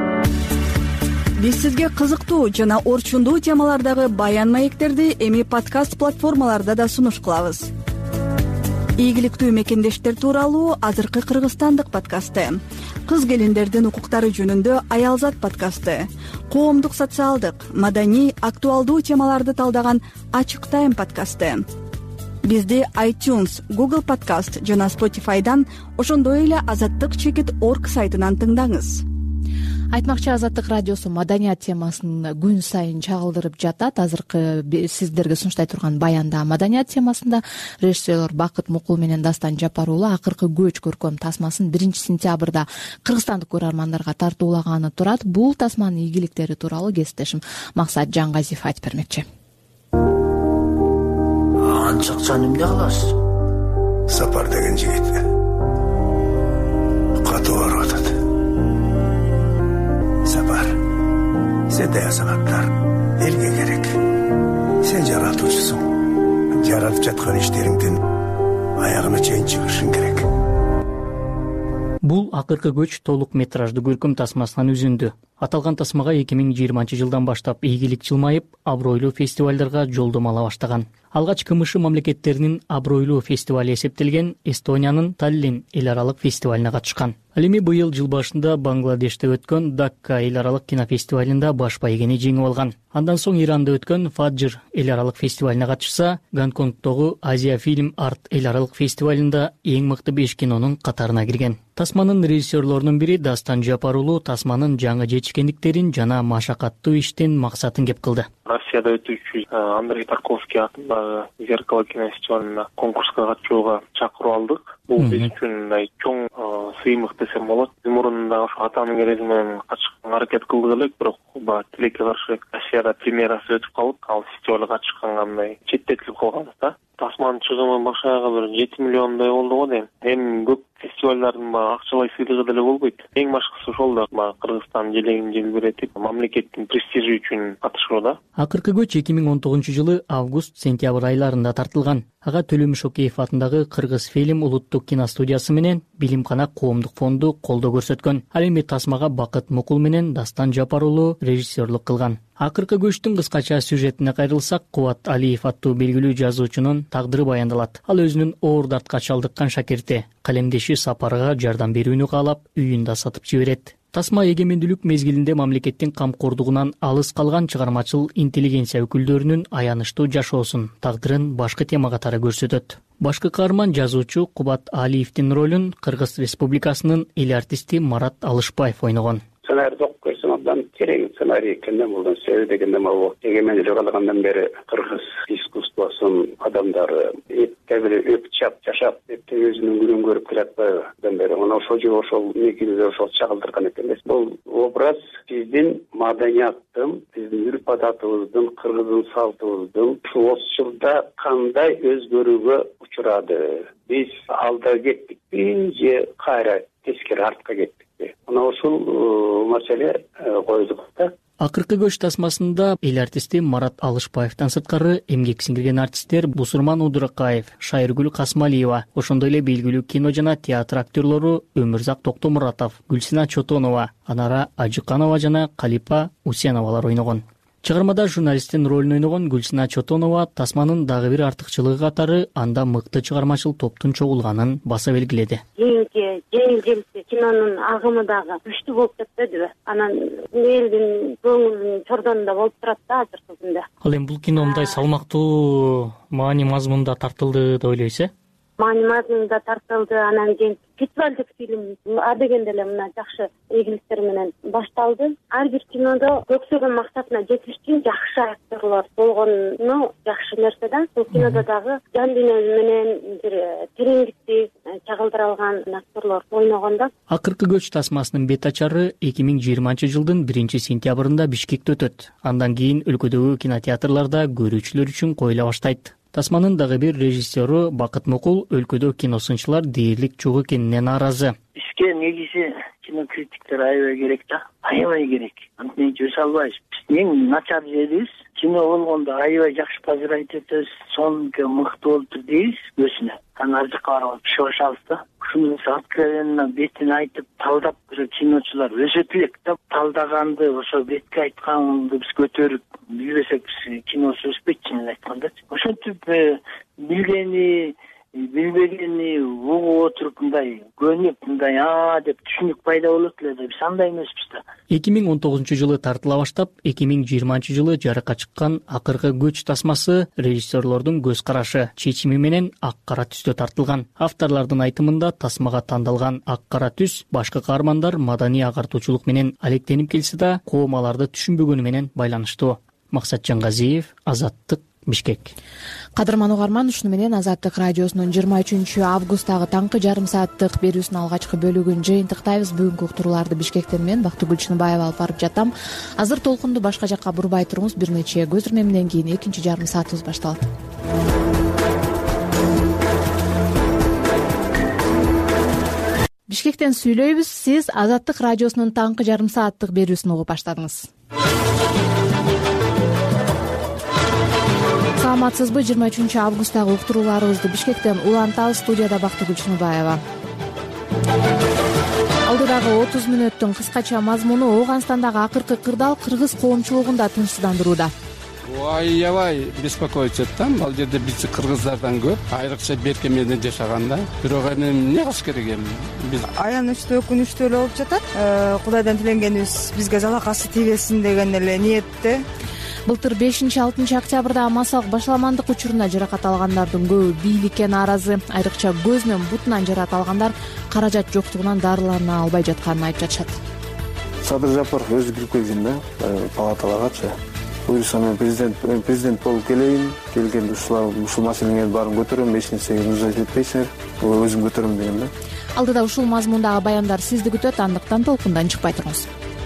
Биз сизге кызыктуу жана орчундуу темалардагы баян маектерди эми подкаст платформаларда да сунуш кылабыз. ийгиликтүү мекендештер тууралуу азыркы кыргызстандык подкасты, кыз келиндердин укуктары жөнүндө Аялзат подкасты, коомдук, социалдык, маданий, актуалдуу темаларды талдаган Ачык Тайм подкасты. Бизди iTunes, Google Podcast жана Spotify'дан, ошондой эле азаттык чекит орг сайтынан тыңдаңыз. Айтмакчы, Азаттык радиосу маданият темасын күн сайын чагылдырып жатат. Азыркы сиздерге сунуштай турган баянда маданият темасында режиссерлор Бакыт Мукул менен Дастан Жапар уулу акыркы көч көркөм тасмасын биринчи сентябрда кыргызстандык көрөрмандарга тартуулаганы турат. Бул тасманын ийгиликтери тууралуу кесиптешим Максат Жангазиев айтып бермекчи. Анча акчаны эмне кыласыз? Сапар деген жигит катуу барып атат. Сапар, сенде азаматтар элге керек. Сен жаратуучусуң. Жаратып жаткан иштериңдин аягына чейин чыгышың керек. Бул акыркы көч толук метраждуу көркөм тасмасынан үзүндү. Аталган тасмага эки миң жыйырманчы жылдан баштап ийгилик жылмайып, абройлуу фестивалдарга жолдомо ала баштаган. Алгач КМШ мамлекеттеринин абройлуу фестивали эсептелген Эстониянын Таллин эл аралык фестивалына катышкан. Ал эми быйыл жыл башында Бангладеште өткөн Дакка эл аралык кинофестивалында баш байгени жеңип алган. Андан соң Иранда өткөн Фаджр эл аралык фестивалына катышса, Гонконгдогу Азия фильм арт эл аралык фестивалында эң мыкты беш кинонун катарына кирген. Тасманын режиссерлорунун бири Дастан Жапар уулу тасманын жаңы жетишкендиктерин жана машакаттуу иштин максатын кеп кылды. Россияда өтүүчү Андрей Тарковский атындагы Зеркало кинофестивалына конкурска катышууга чакыруу алдык. Бул биз үчүн мындай чоң сыймык десем болот. Биз мурунда ошо атамын керези менен катышканга аракет кылдык элек, бирок баягы тилекке каршы Россияда премьерасы өтүп калып, ал фестивалга катышканга мындай четтетилип калганбыз да. Тасманын чыгымы башаяга бир жети миллиондой болду го дейм. Эми көп фестивалдардын баягы акчалай сыйлыгы деле болбойт. Эң башкысы ошол да баягы Кыргызстан желегин желбиретип, мамлекеттин престижи үчүн катышуу да. Акыркы көч эки миң он тогузунчу жылы август-сентябрь айларында тартылган. Ага Төлөм Шокеев атындагы Кыргыз фильм улуттук киностудиясы менен Билимкана коомдук фонду колдоо көрсөткөн. Ал эми тасмага Бакыт Мукул менен Дастан Жапар уулу режиссерлук кылган. Акыркы көчтүн кыскача сюжетине кайрылсак, Кубат Алиев аттуу белгилүү жазуучунун тагдыры баяндалат. Ал өзүнүн оор дартка чалдыккан шакирти, калемдеши Сапарга жардам берүүнү каалап, үйүн да сатып жиберет. Тасма эгемендүүлүк мезгилинде мамлекеттин камкордугунан алыс калган чыгармачыл интеллигенция өкүлдөрүнүн аянычтуу жашоосун, тагдырын башкы тема катары көрсөтөт. Башкы каарман жазуучу Кубат Алиевдин ролун Кыргыз Республикасынын эл артисти Марат Алышбаев ойногон. Сценарийди окуп көрсөм абдан терең сценарий экенин, булдун себеби дегенде могу эгемендүүлүк алгандан бери кыргыз искусствосунун адамдары эпке бир өпчап жашап, эпте өзүнүн күнүн көрүп келатпайбы? Абдан бери мына ошол жөө ошол негизде ошол чагылдырган экен. Бул образ биздин маданияттын, биздин үрп адатыбыздын, кыргыздын салтыбыздын отуз жылда кандай өзгөрүүгө учурады? Биз алда кеттикпи же кайра тескери артка кеттикпи? Мына ушул маселе коюлдук да. Акыркы көч тасмасында эл артисти Марат Алышбаевден сырткары эмгек сиңирген артисттер Бусурман Удуракаев, Шайыргүл Касмалиева, ошондой эле белгилүү кино жана театр актерлору Өмүрзак Токтомуратов, Гүлсина Чотонова, Анара Ажыканова жана Калипа Усеновалар ойногон. Чыгармада журналисттин ролун ойногон Гүлсина Чотонова тасманын дагы бир артыкчылыгы катары анда мыкты чыгармачыл топтун чогулганын баса белгиледи. Кийинки жеңил желпи кинонун агымы дагы күчтүү болуп кетпедиби? Анан элдин көңүлүнүн чордонунда болуп турат да азыркы күндө. Ал эми бул кино мындай салмактуу маани мазмунда тартылды деп ойлойсуз, э? Маани мазмунда тартылды, анан кийин фестивалдык фильм адегенде эле мына жакшы ийгиликтер менен башталды. Ар бир кинодо көксөгөн максатына жетиш үчүн жакшы актерлор болгону жакшы нерсе да. Бул кинодо дагы жан дүйнө менен бир тереңдикти чагылдыра алган актерлор ойногон да. Акыркы көч тасмасынын бет ачары эки миң жыйырманчы жылдын биринчи сентябрында Бишкекте өтөт. Андан кийин өлкөдөгү кинотеатрларда көрүүчүлөр үчүн коюла баштайт. Тасманын дагы бир режиссеру Бакыт Мукул өлкөдө киносунчулар дээрлик жок экенине нааразы. Бизге негизи кинокритиктер аябай керек да, аябай керек. Антип жөсө албайбыз. Биз эң начар жерибиз кино болгондо аябай жакшы позировать этебиз, сонука мыкты болуптур дейбиз өзүнө. Анан ар жакка барып чыгышабыз да. Ушуну откровенно бетин айтып, талдап киночулар өсөт элек да. Талдаганды, ошо бетке айтканды биз көтөрүп билбесек киносу өспөйт, чынын айтканда. Ошентип билгени билбегени угуп отуруп мындай көнүп мындай а деп түшүнүк пайда болот эле да, биз андай эмеспиз да. эки миң он тогузунчу жылы тартыла баштап эки миң жыйырманчы жылы жарыкка чыккан акыркы көч тасмасы режиссерлордун көз карашы чечими менен ак кара түстө тартылган. Авторлордун айтымында тасмага тандалган ак кара түс башкы каармандар маданий агартуучулук менен алектенип келсе да коом аларды түшүнбөгөнү менен байланыштуу. Максатжан Газиев, Азаттык, Бишкек. Кадырман угарман, ушуну менен Азаттык радиосунун жыйырма үчүнчү августагы таңкы жарым сааттык берүүсүнүн алгачкы бөлүгүн жыйынтыктайбыз. Бүгүнкү уктурууларды Бишкектен мен Бактыгүл Чыныбаева алып барып жатам. Азыр толкунду башка жакка бурбай туруңуз, бир нече көзүрмемден кийин экинчи жарым саатыбыз башталат. Бишкектен сүйлөйбүз. Сиз Азаттык радиосунун таңкы жарым сааттык берүүсүн угуп баштадыңыз. Саламатсызбы? жыйырма үчүнчү августтагы уктурууларыбызды Бишкектен улантабыз. Студияда Бактыгүл Чыныбаева. Алдыдагы отуз мүнөттүн кыскача мазмуну Ооганстандагы акыркы кырдаал кыргыз коомчулугун да тынчсыздандырууда. Аябай беспокоить этем. Ал жерде биз кыргыздардан көп, айрыкча беркемеде жашаганда. Бирок эми эмне кылыш керек эми? Биз аянычтуу, өкүнүчтүү эле болуп жатат. Кудайдан тиленгенибиз бизге залакасы тийбесин деген эле ниетте. Былтыр бешинчи алтынчы октябрда массалык башаламандык учуруна жаракат алгандардын көбү бийликке нааразы. Айрыкча көзүнөн бутунан жаракат алгандар каражат жоктугунан дарылана албай жатканын айтып жатышат. Садыр Жапаров өзү кирип келген да, палаталаргачы. Буюрса мен президент президент болуп келейин, келген ушулар ушул маселелердин баарын көтөрөм, эч нерсеге нуждать этпейсиңер, өзүм көтөрөм деген да. Алдыда ушул мазмундагы баяндар сизди күтөт, андыктан толкундан чыкпай туруңуз.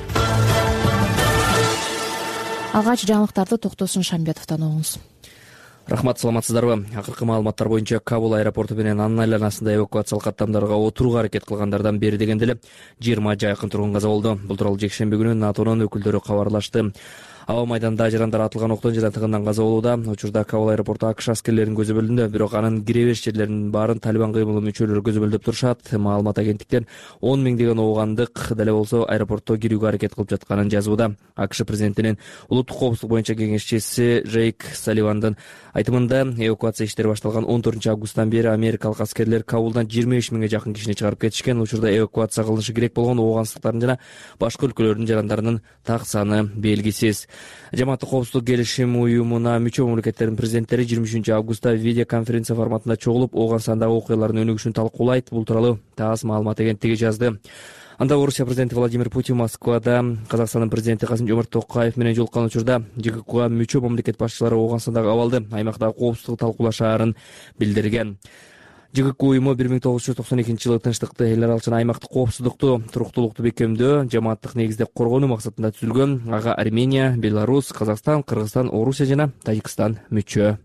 Алгач жаңылыктарды Токтосун Шамбетовдон угуңуз. Рахмат, саламатсыздарбы? Акыркы маалыматтар боюнча Кабул аэропорту менен анын айланасында эвакуациялык каттамдарга отурууга аракет кылгандардан бери дегенде эле жыйырма жакын тургун каза болду. Бул тууралуу жекшемби күнү НАТОнун өкүлдөрү кабарлашты. Аба майданында жарандар атылган октон жана тыгындан каза болууда. Учурда Кабул аэропорту АКШ аскерлеринин көзөмөлүндө, бирок анын кире бериш жерлеринин баарын Талибан кыймылы мүчөлөрү көзөмөлдөп турушат. Маалымат агенттиктен он миңдеген оогандык деле болсо аэропортто кирүүгө аракет кылып жатканын жазууда. АКШ президентинин улуттук коопсуздук боюнча кеңешчиси Джейк Салливандын айтымында эвакуация иштери башталган он төртүнчү августтан бери америкалык аскерлер Кабулдан жыйырма беш миңге жакын кишини чыгарып кетишкен. Учурда эвакуация кылынышы керек болгон ооганстыктардын жана башка өлкөлөрдүн жарандарынын так саны белгисиз. Жамааттык коопсуздук келишим уюмуна мүчө мамлекеттердин президенттери жыйырма үчүнчү августта видеоконференция форматында чогулуп Ооганстандагы окуялардын өнүгүшүн талкуулайт. Бул тууралуу ТАСС маалымат агенттиги жазды. Анда Орусия президенти Владимир Путин Москвада Казакстандын президенти Касым-Жомарт Токаев менен жолуккан учурда ЖККга мүчө мамлекет башчылары Ооганстандагы абалды, аймактагы коопсуздукту талкуулашаарын билдирген. ЖКК уюму бир миң тогуз жүз токсон экинчи жылы тынчтыкты, эл аралык жана аймактык коопсуздукту, туруктуулукту бекемдөө, жамааттык негизде коргонуу максатында түзүлгөн. Ага Армения, Беларусь, Казакстан, Кыргызстан, Орусия жана Тажикстан мүчө.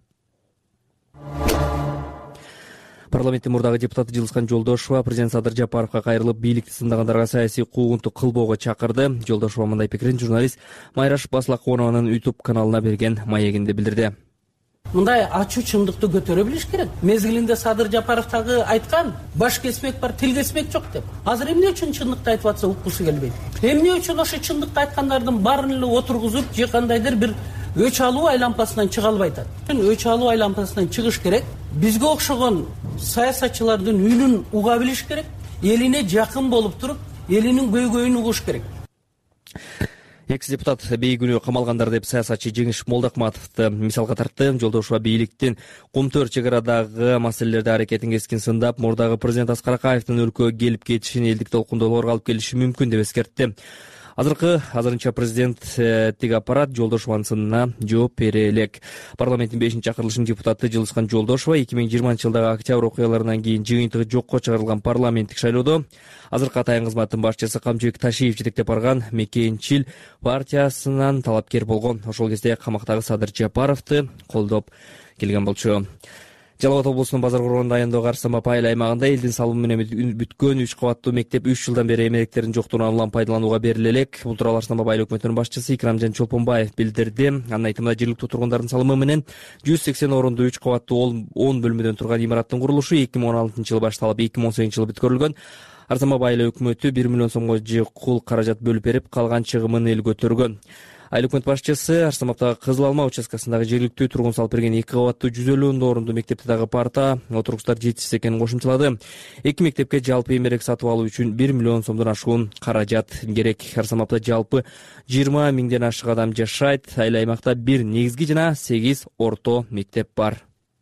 Парламенттин мурдагы депутаты Жылыскан Жолдошова президент Садыр Жапаровго кайрылып, бийликти сындагандарга саясий куугунтук кылбоого чакырды. Жолдошова мындай пикирин журналист Майраш Баслаконованын YouTube каналына берген маегинде билдирди. Мындай ачуу чындыкты көтөрө билиш керек. Мезгилинде Садыр Жапаров дагы айткан, баш кесмек бар, тил кесмек жок деп. Азыр эмне үчүн чындыкты айтып атса уккусу келбейт? Эмне үчүн ошо чындыкты айткандардын баарын эле отургузуп, же кандайдыр бир өч алуу айлампасынан чыга албай атат? Өч алуу айлампасынан чыгыш керек. Бизге окшогон саясатчылардын үнүн уга билиш керек. Элине жакын болуп туруп, элинин көйгөйүн угуш керек. Экс депутат бей күнү камалгандар деп саясатчы Жеңиш Молдокматовду мисалга тартты. Жолдошова бийликтин Кумтөр чек арадагы маселелерде аракетин кескин сындап, мурдагы президент Аскар Акаевдин өлкөгө келип кетишин элдик толкундоолорго алып келиши мүмкүн деп эскертти. Азыркы азырынча президенттик аппарат Жолдошованын сынына жооп бере элек. Парламенттин бешинчи чакырылышынын депутаты Жылыскан Жолдошова эки миң жыйырманчы жылдагы октябрь окуяларынан кийин жыйынтыгы жокко чыгарылган парламенттик шайлоодо азыркы атайын кызматтын башчысы Камчыбек Ташиев жетектеп барган Мекенчил партиясынан талапкер болгон. Ошол кезде камактагы Садыр Жапаровду колдоп келген болчу. Жалал Абад облусунун Базар Курман районундагы Арсамап айыл аймагында элдин салымы менен бүткөн үч кабаттуу мектеп үч жылдан бери эмеректердин жоктугунан улам пайдаланууга бериле элек. Бул тууралуу Арсамап айыл өкмөтүнүн башчысы Икрамжан Чолпонбаев билдирди. Анын айтымында жергиликтүү тургундардын салымы менен жүз сексен орундуу үч кабаттуу он бөлмөдөн турган имараттын курулушу эки миң он алтынчы жылы башталып, эки миң он сегизинчи жылы бүткөрүлгөн. Арсамап айыл өкмөтү бир миллион сомго жыйкул каражат бөлүп берип, калган чыгымын эл көтөргөн. Айыл өкмөт башчысы Арсамаптагы Кызыл Алма участкасындагы жергиликтүү тургун салып берген эки кабаттуу жүз элүү орунду мектепте дагы парта, отургучтар жетишсиз экенин кошумчалады. Эки мектепке жалпы эмерек сатып алуу үчүн бир миллион сомдон ашуун каражат керек. Арсамапта жалпы жыйырма миңден ашык адам жашайт. Айыл аймакта бир негизги жана сегиз орто мектеп бар.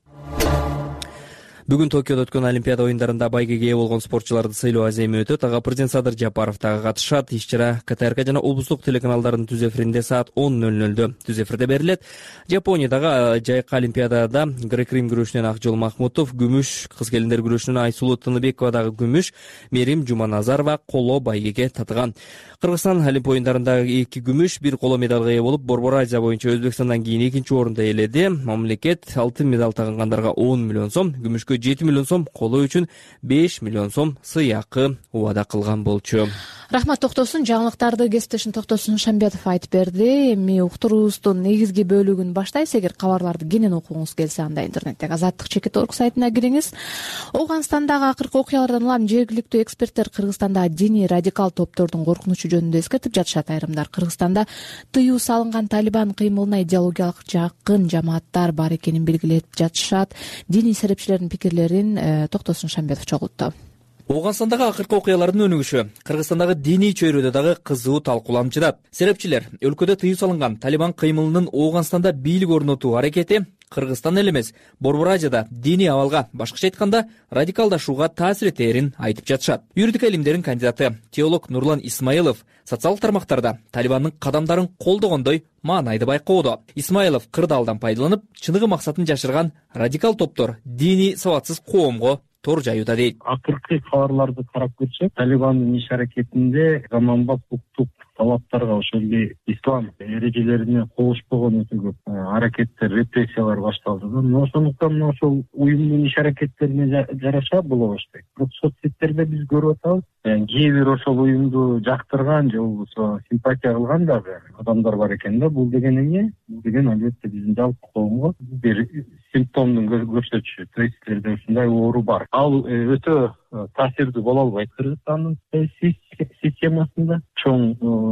Бүгүн Токиодо өткөн Олимпиада оюндарында байгеге ээ болгон спортчуларды сыйлоо аземи өтөт. Ага президент Садыр Жапаров дагы катышат. Иш-чара КТРК жана облустук телеканалдардын түз эфиринде саат он нөл нөлдө түз эфирде берилет. Жапониядагы жайкы Олимпиадада грек-рим күрөшүнөн Акжол Махмутов күмүш, кыз келиндер күрөшүнөн Айсулуу Тыныбекова дагы күмүш, Мерим Жуманазарова коло байгеге татыган. Кыргызстан Олимп оюндарында эки күмүш, бир коло медалга ээ болуп, Борбор Азия боюнча Өзбекстандан кийин экинчи орунду ээледи. Мамлекет алтын медаль тагынгандарга он миллион сом, күмүшкө жети миллион сом, коло үчүн беш миллион сом сыйакы убада кылган болчу. Рахмат Токтосун. Жаңылыктарды кесиптешим Токтосун Шамбетов айтып берди. Эми уктуруубуздун негизги бөлүгүн баштайбыз. Эгер кабарларды кенен окугуңуз келсе, анда интернеттеги Азаттык чекит точка орг сайтына кириңиз. Ооганстандагы акыркы окуялардан улам жергиликтүү эксперттер Кыргызстанда диний радикал топтордун коркунучу жөнүндө эскертип жатышат. Айрымдар Кыргызстанда тыюу салынган Талибан кыймылына идеологиялык жакын жамааттар бар экенин белгилеп жатышат. Диний серепчилердин пикирлерин Токтосун Шамбетов чогултту. Ооганстандагы акыркы окуялардын өнүгүшү Кыргызстандагы диний чөйрөдө дагы кызуу талкууланып жатат. Серепчилер өлкөдө тыюу салынган Талибан кыймылынын Ооганстанда бийлик орнотуу аракети Кыргызстан эле эмес, Борбор Азияда диний абалга, башкача айтканда, радикалдашууга таасир этээрин айтып жатышат. Юридика илимдеринин кандидаты, теолог Нурлан Исмаилов социалдык тармактарда Талибандын кадамдарын колдогондой маанайды байкоодо. Исмаилов кырдаалдан пайдаланып, чыныгы максатын жашырган радикал топтор диний сабатсыз коомго тор жаюуда дейт. Акыркы кабарларды карап көрсөк, Талибандын иш аракетинде заманбап укуктук талаптарга, ошол эле ислам эрежелерине когушпогон өтө көп аракеттер, репрессиялар башталды. Ошондуктан ошол уюмдун иш аракеттерине жараша боло баштайт. Бирок соцсеттерде биз көрүп атабыз, кээ бир ошол уюмду жактырган же болбосо симпатия кылган дагы адамдар бар экен да. Бул деген эмне? Бул деген албетте биздин жалпы коомго бир симптомдун көрсөтүшү. То есть силерде ушундай оору бар. Ал өтө таасирдүү боло албайт Кыргызстандын системасында. Чоң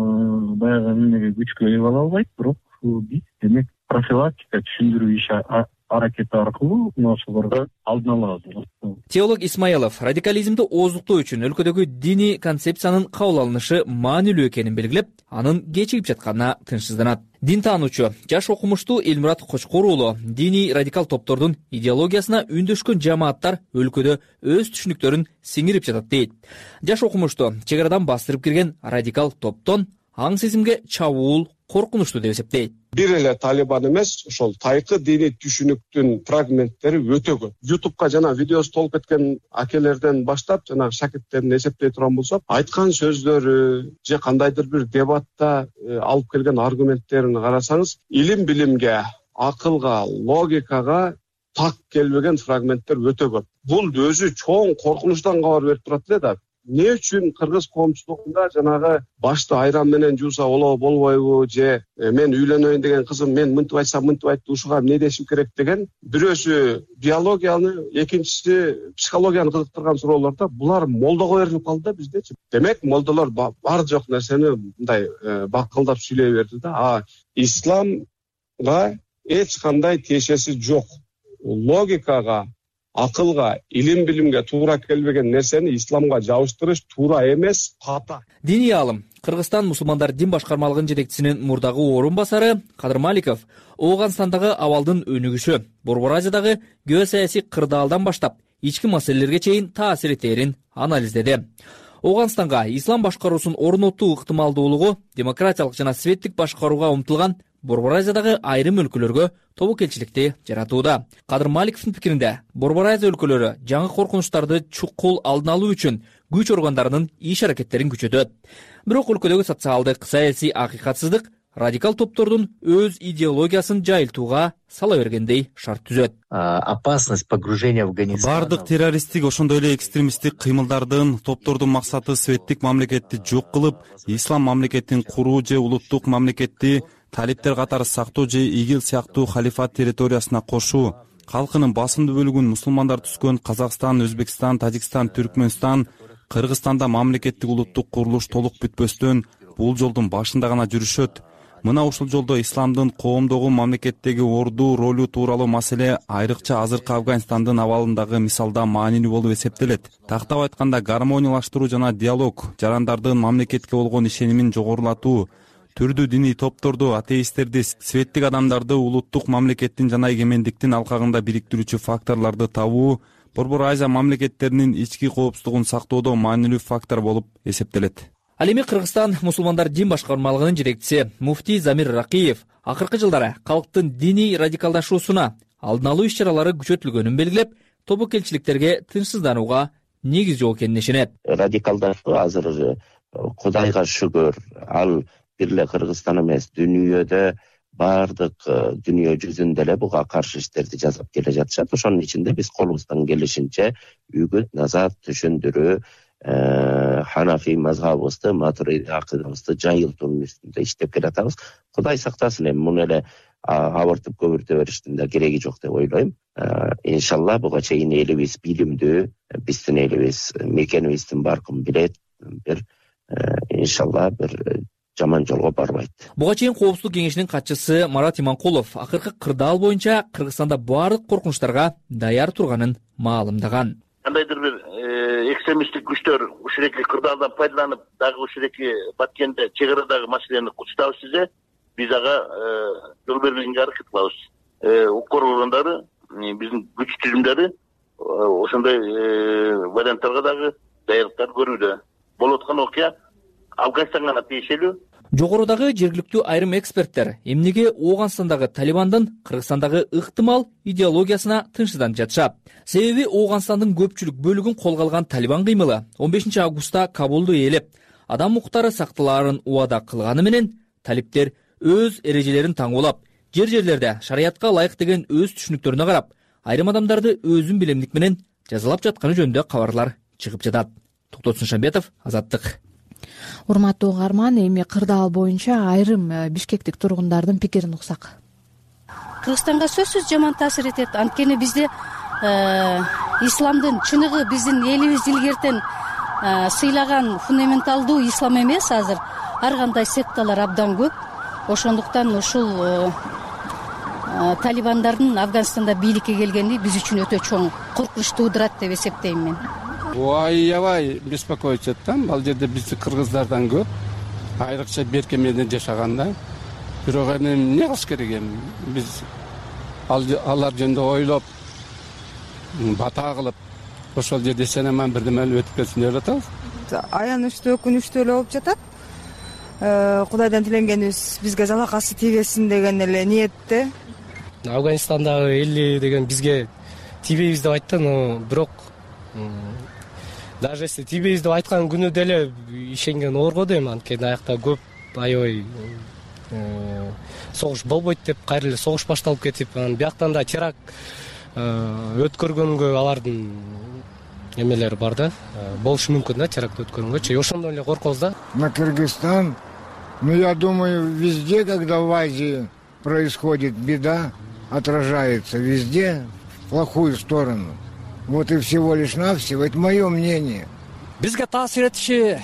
баягы эмнеге күчкө ээ боло албайт, бирок биз демек профилактика, түшүндүрүү иш аракети аркылуу ошолорго алдын алабыз. Теолог Исмаилов радикализмди ооздуктоо үчүн өлкөдөгү диний концепциянын кабыл алынышы маанилүү экенин белгилеп, анын кечигип жатканына тынчсызданат. Дин таануучу, жаш окумуштуу Элмурат Кочкор уулу диний радикал топтордун идеологиясына үндөшкөн жамааттар өлкөдө өз түшүнүктөрүн сиңирип жатат дейт. Жаш окумуштуу чек арадан бастырып кирген радикал топтон аң сезимге чабуул коркунучтуу деп эсептейт. Бир эле Талибан эмес, ошол тайкы диний түшүнүктүн фрагменттери өтө көп. ютубка жана видеосу толуп кеткен акелерден баштап, жана шакирттерин эсептей турган болсок, айткан сөздөрү же кандайдыр бир дебатта алып келген аргументтерин карасаңыз, илим билимге, акылга, логикага так келбеген фрагменттер өтө көп. Бул өзү чоң коркунучтан кабар берип турат эле да. Не үчүн кыргыз коомчулугунда жанагы башты айран менен жууса болобу болбойбу, же мен үйлөнөйүн деген кызым мен мынтип айтсам мынтип айтты, ушуга эмне дешим керек деген бирөөсү биологияны, экинчиси психологияны кызыктырган суроолордо булар молдого берилип калды да биздечи. Демек молдолор бар жок нерсени мындай бакылдап сүйлөй берди да. А исламга эч кандай тиешеси жок. Логикага, акылга, илим билимге туура келбеген нерсени исламга жабыштырыш туура эмес, ката. Диний алым Кыргызстан мусулмандар дин башкармалыгынын жетекчисинин мурдагы орун басары Кадыр Маликов Ооганстандагы абалдын өнүгүшү, Борбор Азиядагы геосаясий кырдаалдан баштап ички маселелерге чейин таасир этерин анализдеди. Ооганстанга ислам башкаруусун орнотуу ыктымалдуулугу демократиялык жана светтик башкарууга умтулган Борбор Азиядагы айрым өлкөлөргө тобокелчиликти жаратууда. Кадыр Маликовдун пикиринде, Борбор Азия өлкөлөрү жаңы коркунучтарды чукул алдын алуу үчүн күч органдарынын иш аракеттерин күчөтөт. Бирок өлкөдөгү социалдык, саясий акыйкатсыздык радикал топтордун өз идеологиясын жайылтууга сала бергендей шарт түзөт. Опасность погружения в Афганистан. Бардык террористтик, ошондой эле экстремисттик кыймылдардын, топтордун максаты светтик мамлекетти жок кылып, ислам мамлекетин куруу же улуттук мамлекетти талиптер катары сактоо же ИГИЛ сыяктуу халифат территориясына кошуу. Калкынын басымдуу бөлүгүн мусулмандар түзгөн Казакстан, Өзбекстан, Тажикстан, Түркмөнстан, Кыргызстанда мамлекеттик улуттук курулуш толук бүтпөстөн бул жолдун башында гана жүрүшөт. мына ушул жолдо исламдын коомдогу мамлекеттеги орду ролу тууралуу маселе айрыкча азыркы Афганистандын абалындагы мисалда маанилүү болуп эсептелет. Тактап айтканда гармониялаштыруу жана диалог, жарандардын мамлекетке болгон ишенимин жогорулатуу, түрдүү диний топторду, атеисттерди, светтик адамдарды улуттук мамлекеттин жана эгемендиктин алкагында бириктирүүчү факторлорду табуу Борбор Азия мамлекеттеринин ички коопсуздугун сактоодо маанилүү фактор болуп эсептелет. Ал эми Кыргызстан мусулмандар дин башкармалыгынын жетекчиси муфтий Замир Ракиев акыркы жылдары калктын диний радикалдашуусуна алдын алуу иш-чаралары күчөтүлгөнүн белгилеп, тобокелчиликтерге тынчсызданууга негиз жок экенин ишенет. Радикалдашуу азыр Кудайга шүгүр, ал бир эле Кыргызстан эмес, дүйнөдө баардык дүйнө жүзүндө эле буга каршы иштерди жасап келе жатышат. Ошонун ичинде биз колубуздан келишинче үгүт, назат, түшүндүрүү, Ханафи мазхабыбызды, Матуриди акыдабызды жайылтуунун үстүндө иштеп келатабыз. Кудай сактасын, эми муну эле абыртып көбүртө бериштин да кереги жок деп ойлойм. Иншалла буга чейин элибиз билимдүү, биздин элибиз мекенибиздин баркын билет, бир иншалла бир жаман жолго барбайт. Буга чейин Коопсуздук кеңешинин катчысы Марат Иманкулов акыркы кырдаал боюнча Кыргызстанда баардык коркунучтарга даяр турганын маалымдаган. Кандайдыр бир экстремисттик күчтөр ушуреки кырдаалдан пайдаланып, дагы ушуреки Баткенде чек арадагы маселени кучтабыз десе, биз ага жол бербегенге аракет кылабыз. Укук органдары, биздин күч түзүмдөрү ошондой варианттарга дагы даярдыктар көрүүдө. Болуп аткан окуя Афганистанга гана тиешелүү. Жогорудагы жергиликтүү айрым эксперттер эмнеге Ооганстандагы Талибандын Кыргызстандагы ыктымал идеологиясына тынчсызданып жатышат. Себеби Ооганстандын көпчүлүк бөлүгүн колго алган Талибан кыймылы он бешинчи августта Кабулду ээлеп, адам укуктары сакталаарын убада кылганы менен талиптер өз эрежелерин таңуулап, жер-жерлерде шариятка ылайык деген өз түшүнүктөрүнө карап, айрым адамдарды өзүн билемдик менен жазалап жатканы жөнүндө кабарлар чыгып жатат. Токтосун Шамбетов, Азаттык. Урматтуу угарман, эми кырдаал боюнча айрым бишкектик тургундардын пикирин уксак. Кыргызстанга сөзсүз жаман таасир этет. Анткени бизде исламдын чыныгы биздин элибиз илгертен сыйлаган фундаменталдуу ислам эмес азыр. Ар кандай секталар абдан көп. Ошондуктан ушул талибандардын Афганистанда бийликке келгени биз үчүн өтө чоң коркунуч туудурат деп эсептейм мен. Аябай беспокоить этем. Ал жерде биздин кыргыздардан көп, айрыкча беркемеде жашаганда. Бирок эми эмне кылыш керек эми? Биз алар жөнүндө ойлоп, бата кылып, ошол жерде сенеман бирдемелер өтүп кетсин деп атабыз. Аянычтуу, өкүнүчтүү эле болуп жатат. Кудайдан тиленгенибиз бизге залакасы тийбесин деген эле ниетте. Афганистандагы элли деген бизге тийбейбиз деп айтты, но бирок даже если тийбейбиз деп айткан күнү деле ишенген оор го дейм. Анткени аякта көп аябай согуш болбойт деп кайра эле согуш башталып кетип, анан бияктан да теракт өткөргөнгө алардын эмелери бар да, болушу мүмкүн да, теракт өткөргөнгөчү. Ошондон эле коркобуз да. На Кыргызстан, ну я думаю, везде, когда в Азии происходит беда, отражается везде в плохую сторону. Вот и всего лишь навсего, это мое мнение. Бизге таасир этиши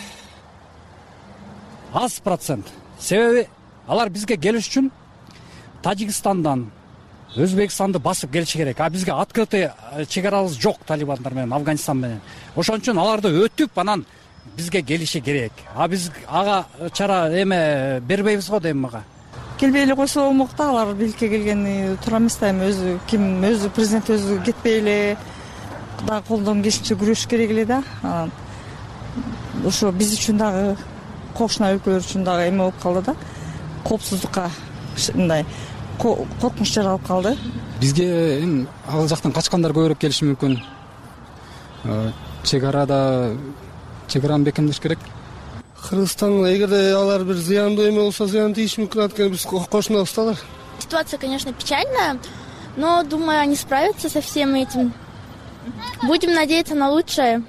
аз процент. Себеби алар бизге келиш үчүн Тажикстандан, Өзбекстанды басып келиши керек. А бизге открытый чек арабыз жок Талибандар менен, Афганистан менен. Ошон үчүн аларды өтүп, анан бизге келиши керек. А биз ага чара эме бербейбиз го дейм мага. Келбей эле койсо болмок да, алар бийликке келгени туура эмес да. Эми өзү ким, өзү президент өзү кетпей эле да колдон келишинче күрөшүш керек эле да. Ошо биз үчүн дагы, кошуна өлкөлөр үчүн дагы эме болуп калды да. Коопсуздукка мындай коркунуч жаралып калды. Бизге эми ал жактан качкандар көбүрөөк келиши мүмкүн. Чек арада чек араны бекемдеш керек. Кыргызстанга эгерде алар бир зыяндуу эме болсо зыян тийиши мүмкүн, анткени биз кошунабыз да алар. Ситуация, конечно, печальная, но думаю, они справятся со всем этим. Будем надеяться на лучшее.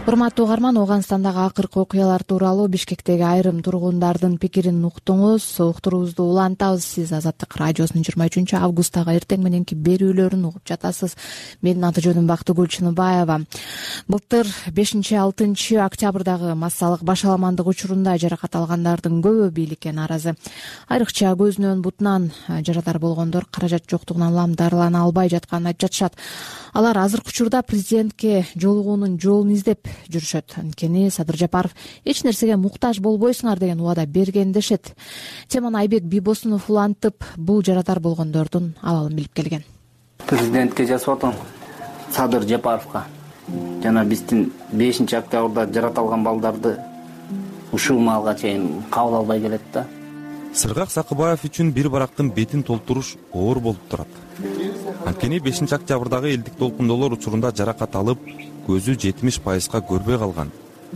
урматтуу угарман, Ооганстандагы акыркы окуялар тууралуу Бишкектеги айрым тургундардын пикирин уктуңуз. Уктуруубузду улантабыз. Сиз Азаттык радиосунун жыйырма үчүнчү августтагы эртең мененки берүүлөрүн угуп жатасыз. Менин аты жөнүм Бактыгүл Чыныбаева. Былтыр бешинчи алтынчы октябрдагы массалык башаламандык учурунда жаракат алгандардын көбү бийликке нааразы. Айрыкча көзүнөн бутунан жарадар болгондор каражат жоктугунан улам дарылана албай жатканын айтып жатышат. Алар азыркы учурда президентке жолугуунун жолун издеп жүрүшөт. Анткени Садыр Жапаров эч нерсеге муктаж болбойсуңар деген убада берген дешет. Теманы Айбек Бийбосунов улантып, бул жарадар болгондордун абалын билип келген. Президентке жазып атам, Садыр Жапаровго жана биздин бешинчи октябрда жараталган балдарды ушул маалга чейин кабыл албай келет да. Сыргак Сакыбаев үчүн бир барактын бетин толтуруш оор болуп турат. Анткени бешинчи октябрдагы элдик толкундоолор учурунда жаракат алып, көзү жетимиш пайызга көрбөй калган.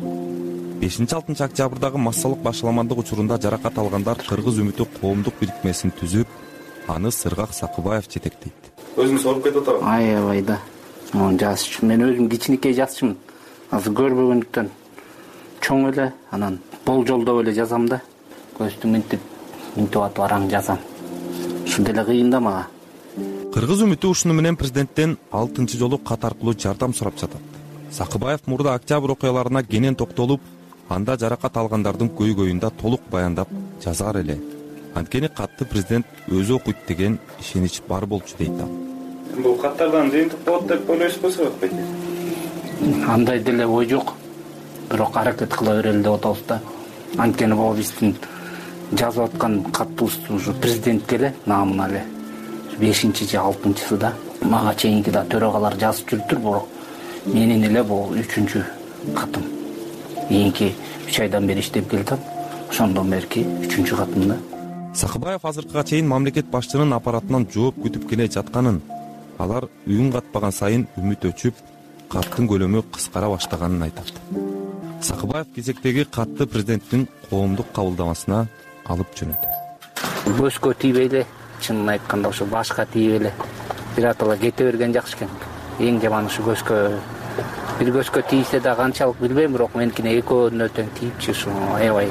бешинчи алтынчы октябрдагы массалык башаламандык учурунда жаракат алгандар Кыргыз үмүтү коомдук бирикмесин түзүп, аны Сыргак Сакыбаев жетектейт. Өзүңүз алып кетип атабы? Аябай да. Муну жазчу. Мен өзүм кичинекей жазчумун. Азыр көрбөгөндүктөн чоң эле, анан болжолдоп эле жазам да. Көздү мынтип, мынтип атып араң жазам. Ушул деле кыйын да мага. Кыргыз үмүтү ушуну менен президенттен алтынчы жолу кат аркылуу жардам сурап жатат. Сакыбаев мурда октябрь окуяларына кенен токтолуп, анда жаракат алгандардын көйгөйүн да толук баяндап жазар эле. Анткени катты президент өзү окуйт деген ишенич бар болчу дейт ал. Бул каттардан жыйынтык болот деп ойлойсузбу сабак? Андай деле ой жок. Бирок аракет кыла берели деп атабыз да. Анткени бул биздин жазып аткан катыбыз ушу президентке эле, наамына эле. бешинчи же алтынчысы да. Мага чейинки да төрагалар жазып жүрүптүр, бирок менин эле бул үчүнчү катым. Кийинки үч айдан бери иштеп келатам. Ошондон берки үчүнчү катым да. Сакыбаев азыркыга чейин мамлекет башчынын аппаратынан жооп күтүп келе жатканын, алар үн катпаган сайын үмүт өчүп, каттын көлөмү кыскара баштаганын айтат. Сакыбаев кезектеги катты президенттин коомдук кабылдамасына алып жөнөдү. Көзгө тийбейли, чынын айтканда ошо башка тийбейли. Биратала кете берген жакшы экен. Эң жаманы ушу көзгө. Бир көзгө тийсе да канчалык билбейм, бирок меникине экөөнүнө тең тийипчи, ушу аябай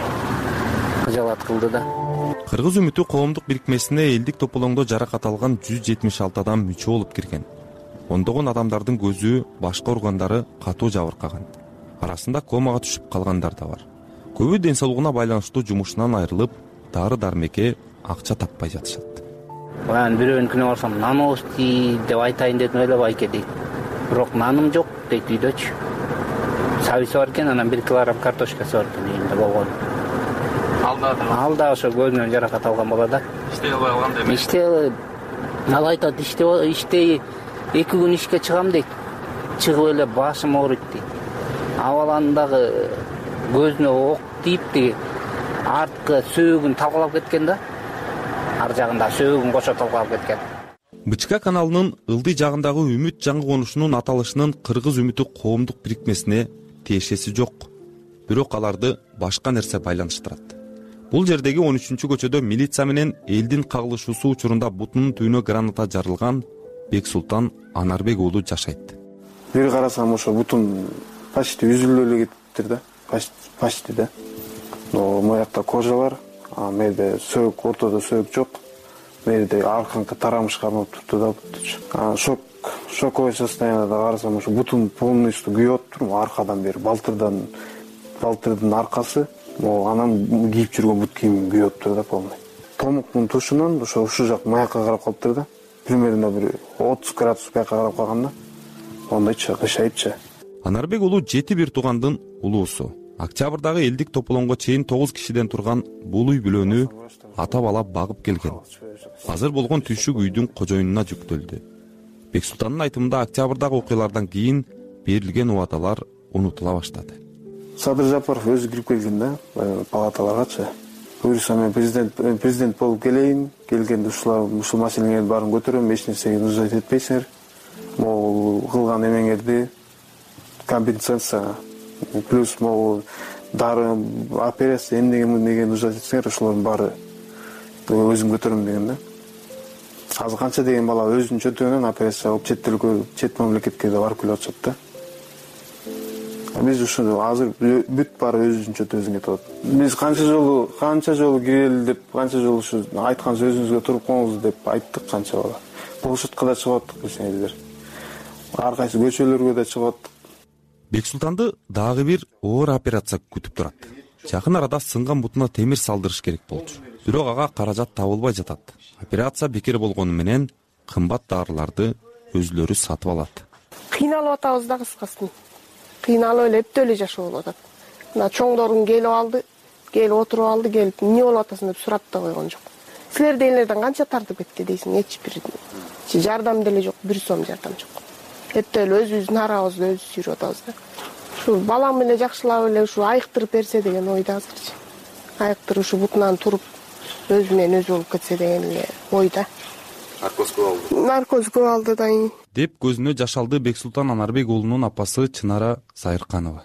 кыжалат кылды да. Кыргыз үмүтү коомдук бирикмесине элдик тополоңдо жаракат алган жүз жетимиш алты адам мүчө болуп кирген. Ондогон адамдардын көзү, башка органдары катуу жабыркаган. Арасында комага түшүп калгандар да бар. Көбү ден соолугуна байланыштуу жумушунан айрылып, дары-дармекке акча таппай жатышат. Мен бирөөнүкүнө барсам, наноости деп айтайын дедим эле байке дейт. Бирок наным жок дейт үйдөчү. Сабиси бар экен, анан бир килограмм картошкасы бар экен үйүндө болгон. Алда алда ошо көзүнөн жаракат алган бала да. Иштей албай калган деме. Иштей ал айтат, иштей иштей эки күн ишке чыгам дейт. Чыгып эле башым ооруйт дейт. Абаланын дагы көзүнө ок тийип деги арткы сөөгүн талкалап кеткен да. Ар жагында сөөгүн кошо талкалап кеткен. Бычка каналынын ылдый жагындагы үмүт жаңы конушунун аталышынын Кыргыз үмүтү коомдук бирикмесине тиешеси жок. Бирок аларды башка нерсе байланыштырат. Бул жердеги он үчүнчү көчөдө милиция менен элдин кагылышуусу учурунда бутунун түбүнө граната жарылган Бексултан Анарбек уулу жашайт. Бир карасам ошо бутун почти үзүлүп эле кетиптир да. Почти да. Но моякта кожа бар, а менде сөөк, ортодо сөөк жок. Менде арканкы тарамыш кармап турупту да бутчу. А шок, шоковый состояниеда карасам ошо бутун полностью күйүп атыптыр, аркадан бери балтырдан балтырдын аркасы, могу анан кийип жүргөн бут кийим күйүп атыптыр да полный. Томуктун тушунан ошо ушул жак маякка карап калыптыр да. Примерно бир отуз градус бияка карап калганда, ондойчу кышайытчы. Анарбек уулу жети бир туугандын улуусу. Октябрдагы элдик тополоңго чейин тогуз кишиден турган бул үй бүлөнү ата бала багып келген. Азыр болгон түйшүк үйдүн кожоюнуна жүктөлдү. Бексултандын айтымында октябрдагы окуялардан кийин берилген убадалар унутула баштады. Садыр Жапаров өзү кирип келген да, палаталаргачы. Буюрса мен президент президент болуп келейин, келгенде ушул ушул маселелердин баарын көтөрөм, эч нерсеге нуждать этпейсиңер. Могу кылган эмеңерди компенсация плюс могу дары операция эмнеге эмнеге нуждать этсеңер, ошолордун баары өзүм көтөрөм деген да. Азыр канча деген бала өзүнүн чөнтөгүнөн операция кылып чет элге, чет мамлекетке да барып келип атышат да. биз ушул азыр бүт баары өзүнчө өзүң кетип атат. Биз канча жолу канча жолу кирели деп, канча жолу ушу айткан сөзүңүзгө туруп коңуз деп айттык канча бала. Болшутка да чыгып аттык билсеңиздер. Ар кайсы көчөлөргө да чыгып аттык. Бексултанды дагы бир оор операция күтүп турат. Жакын арада сынган бутуна темир салдырыш керек болчу. Бирок ага каражат табылбай жатат. Операция бекер болгону менен кымбат дарыларды өзүлөрү сатып алат. Кыйналып атабыз да кыскасы. Кыйналып эле эптеп эле жашоо болуп атат. Мына чоңдорун келип алды, келип отуруп алды, келип эмне болуп атасың деп сурап да койгон жок. Силер дегендерден канча тартып кетти дейсиң, эч бир жардам деле жок, бир сом жардам жок. Эптеп эле өзүбүздүн арабызды өзүбүз сүйрөп атабыз да. Ушу балам эле жакшылап эле ушу айыктырып берсе деген ойда азырчы. Айыктырып ушу бутунан туруп өзү менен өзү болуп кетсе деген эле ойда. Наркоз көп алды. Наркоз көп алды да. Деп көзүнө жаш алды Бексултан Анарбек уулунун апасы Чынара Сайырканова.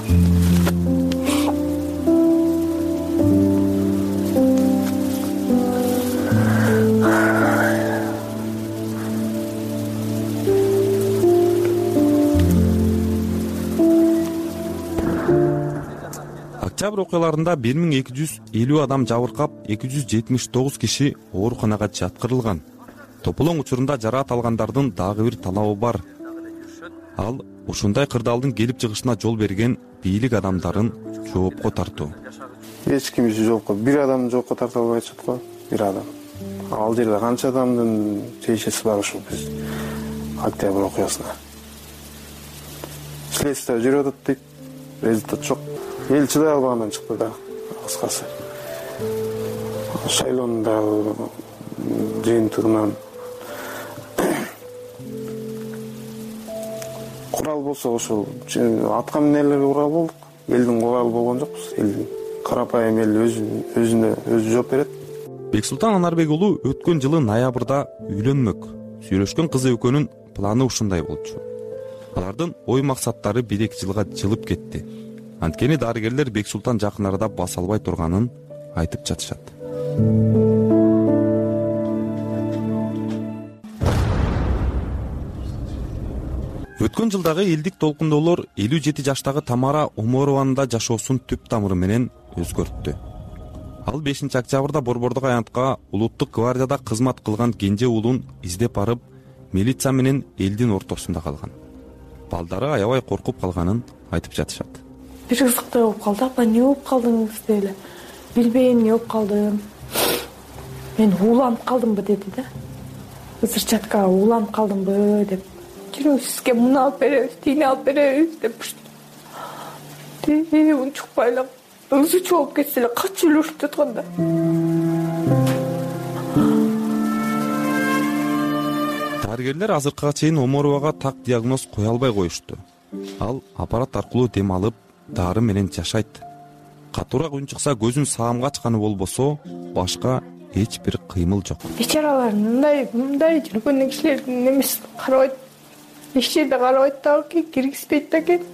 Октябрь окуяларында бир миң эки жүз элүү адам жабыркап, эки жүз жетимиш тогуз киши ооруканага жаткырылган. Тополоң учурунда жараат алгандардын дагы бир талабы бар. Ал ушундай кырдаалдын келип чыгышына жол берген бийлик адамдарын жоопко тартуу. Эч ким жоопко, бир адам жоопко тарта албай атат го, бир адам. Ал жерде канча адамдын тиешеси бар ушул биз октябрь окуясына. Следствие жүрүп атат дейт, результат жок. Эл чыдай албагандан чыкты да, кыскасы. Шайлоонун дагы жыйынтыгынан курал болсо ошол атка минерлерге курал болдук. Элдин куралы болгон жокпуз. Элдин карапайым эл өзүнө өзү жооп берет. Бексултан Анарбек уулу өткөн жылы ноябрда үйлөнмөк. Сүйлөшкөн кызы экөөнүн планы ушундай болчу. Алардын ой максаттары бир-эки жылга жылып кетти. Анткени дарыгерлер Бексултан жакын арада баса албай турганын айтып жатышат. Өткөн жылдагы элдик толкундоолор элүү жети жаштагы Тамара Оморованын да жашоосун түп тамыры менен өзгөрттү. Ал бешинчи октябрда Борбордук аянтка улуттук гвардияда кызмат кылган кенже уулун издеп барып, милиция менен элдин ортосунда калган. Балдары аябай коркуп калганын айтып жатышат. Бир кызыктуу болуп калды. Апа, эмне болуп калдыңыз деп эле. Билбейм, эмне болуп калдым. Мен ууланып калдымбы деди да. Ызырчаткага ууланып калдымбы деп. Жүрүңүз, сизге муну алып беребиз, тийини алып беребиз деп. Тийини унчукпай эле ызычы болуп кетсе эле качып эле ушуп жатканда. Дарыгерлер азыркыга чейин Оморовага так диагноз кое албай коюшту. Ал аппарат аркылуу дем алып, дары менен жашайт. Катуураак үн чыкса көзүн саамга ачканы болбосо, башка эч бир кыймыл жок. Бечаралар мындай мындай жүргөн кишилердин немесин карабайт. Эч жерде карабайт да, киргизбейт да экен.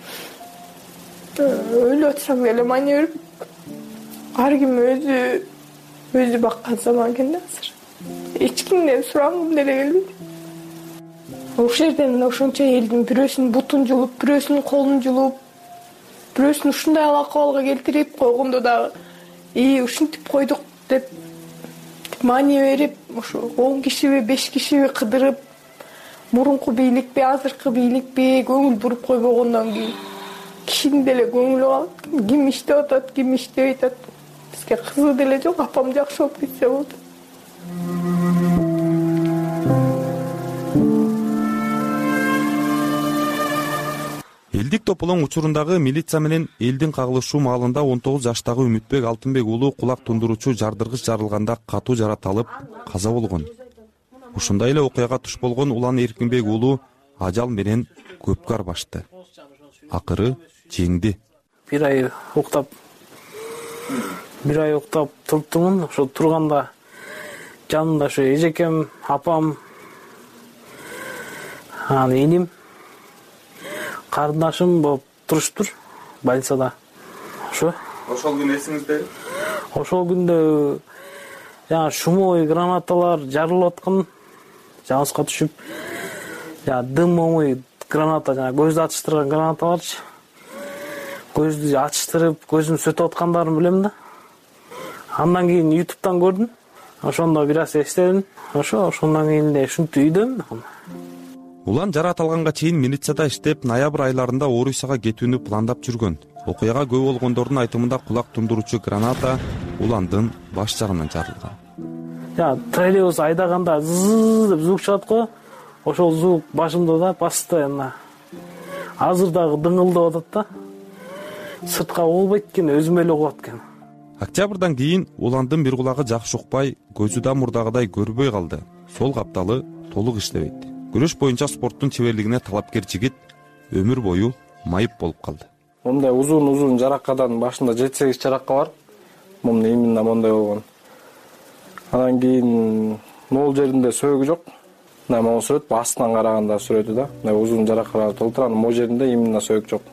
Өлүп атсам эле мани берип, ар ким өзү өзү баккан заман экен да азыр. Эч кимден сурагым деле келбейт. Ошол жерден ошончо элдин бирөөсүнүн бутун жулуп, бирөөсүнүн колун жулуп, бирөөсүн ушундай акыбалга келтирип койгондо дагы и ушинтип койдук деп мани берип, ошо он кишиби, беш кишиби кыдырып, мурунку бийликпи, азыркы бийликпи көңүл буруп койбогондон кийин кишинин деле көңүлү калат. Ким иштеп атат, ким иштебей атат. Бизге кызы деле жок, апам жакшы болуп кетсе болду. Элдик тополоң учурундагы милиция менен элдин кагылышуу маалында он тогуз жаштагы Үмүтбек Алтынбек уулу кулак тундуруучу жардыргыч жарылганда катуу жарат алып каза болгон. Ушундай эле окуяга туш болгон Улан Эркинбек уулу ажал менен көпкө арбашты. Акыры жеңди. Бир ай уктап, бир ай уктап туруптумун. Ошо турганда жанымда ошо эжекем, апам, анан эним, карындашым болуп туруштур больницада. Ошо. Ошол күн эсиңиздеби? Ошол күндө жана шумовой гранаталар жарылып аткан, жабыска түшүп, жана дым оңой граната, жана көздү ачыштырган гранаталарчы. көздү ачыштырып көзүм сөтүп аткандарын билем да. Андан кийин ютубтан көрдүм. Ошондо бир аз эстедим. Ошо ошондон кийин эле ушинтип үйдөм. Улан жараат алганга чейин милицияда иштеп, ноябрь айларында Орусияга кетүүнү пландап жүргөн. Окуяга күбө болгондордун айтымында кулак тундуруучу граната Уландын баш жагынан жарылган. Я троллейбус айдаганда зыз деп звук чыгат го. Ошол звук башымда да постоянно. Азыр дагы дыңылдап атат да. Сыртка болбойт экен, өзүм эле угат экен. Октябрдан кийин Уландын бир кулагы жакшы укпай, көзү да мурдагыдай көрбөй калды. Сол капталы толук иштебейт. Күрөш боюнча спорттун чеберлигине талапкер жигит өмүр бою майып болуп калды. Мындай узун-узун жаракадан башында жети сегиз жарака бар. Мында именно мондай болгон. Анан кийин нол жеринде сөөгү жок. Мына могу сүрөт астынан караганда сүрөтү да. Мына узун жаракалар толтурган, могу жеринде именно сөөгү жок.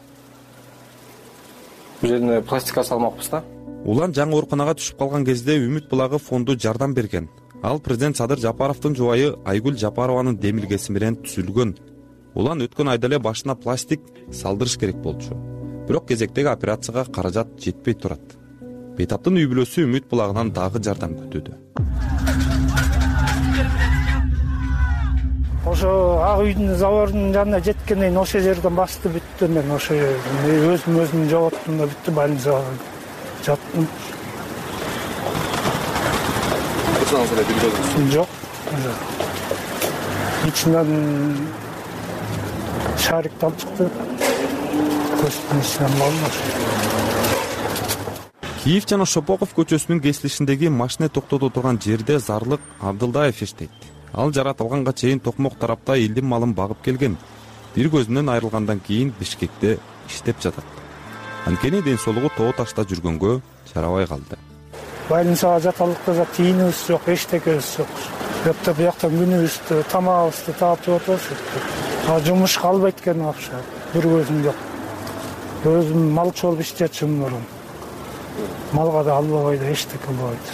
Бул жерине пластика салмакпыз да. Улан жаңы ооруканага түшүп калган кезде Үмүт булагы фонду жардам берген. Ал президент Садыр Жапаровдун жубайы Айгүл Жапарованын демилгеси менен түзүлгөн. Улан өткөн айда эле башына пластик салдырыш керек болчу. Бирок кезектеги операцияга каражат жетпей турат. Бейтаптын үй бүлөсү Үмүт булагынан дагы жардам күтүүдө. Ошо ак үйдүн заборунун жанына жеткенден ошо жерден басты бүттү. Мен ошо өзүм өзүм жооттум да бүттү, больницага жаттым. Кырсаңыз эле билбедиңиз? Жок. İçinden şarikten çıktı. Көзүнүн ичинен балмаш. Киев жана Шопоков көчөсүнүн кесилишиндеги машина токтото турган жерде Зарлык Абдылдаев иштейт. Ал жараат алганга чейин Токмок тарапта элдин малын багып келген. Бир көзүнөн айрылгандан кийин Бишкекте иштеп жатат. Анткени ден соолугу тоо ташта жүргөнгө жарабай калды. Больницага жаталыкта да тийинибиз жок, эчтекебиз жок. Жокто бияктан күнүбүздү, тамагыбызды таап жатабыз. А жумуш калбайт экен акча. Бир көзүм жок. Өзүм малчы болуп иштечүмүн мурун. Малга да албабайт, эчтеке болбойт.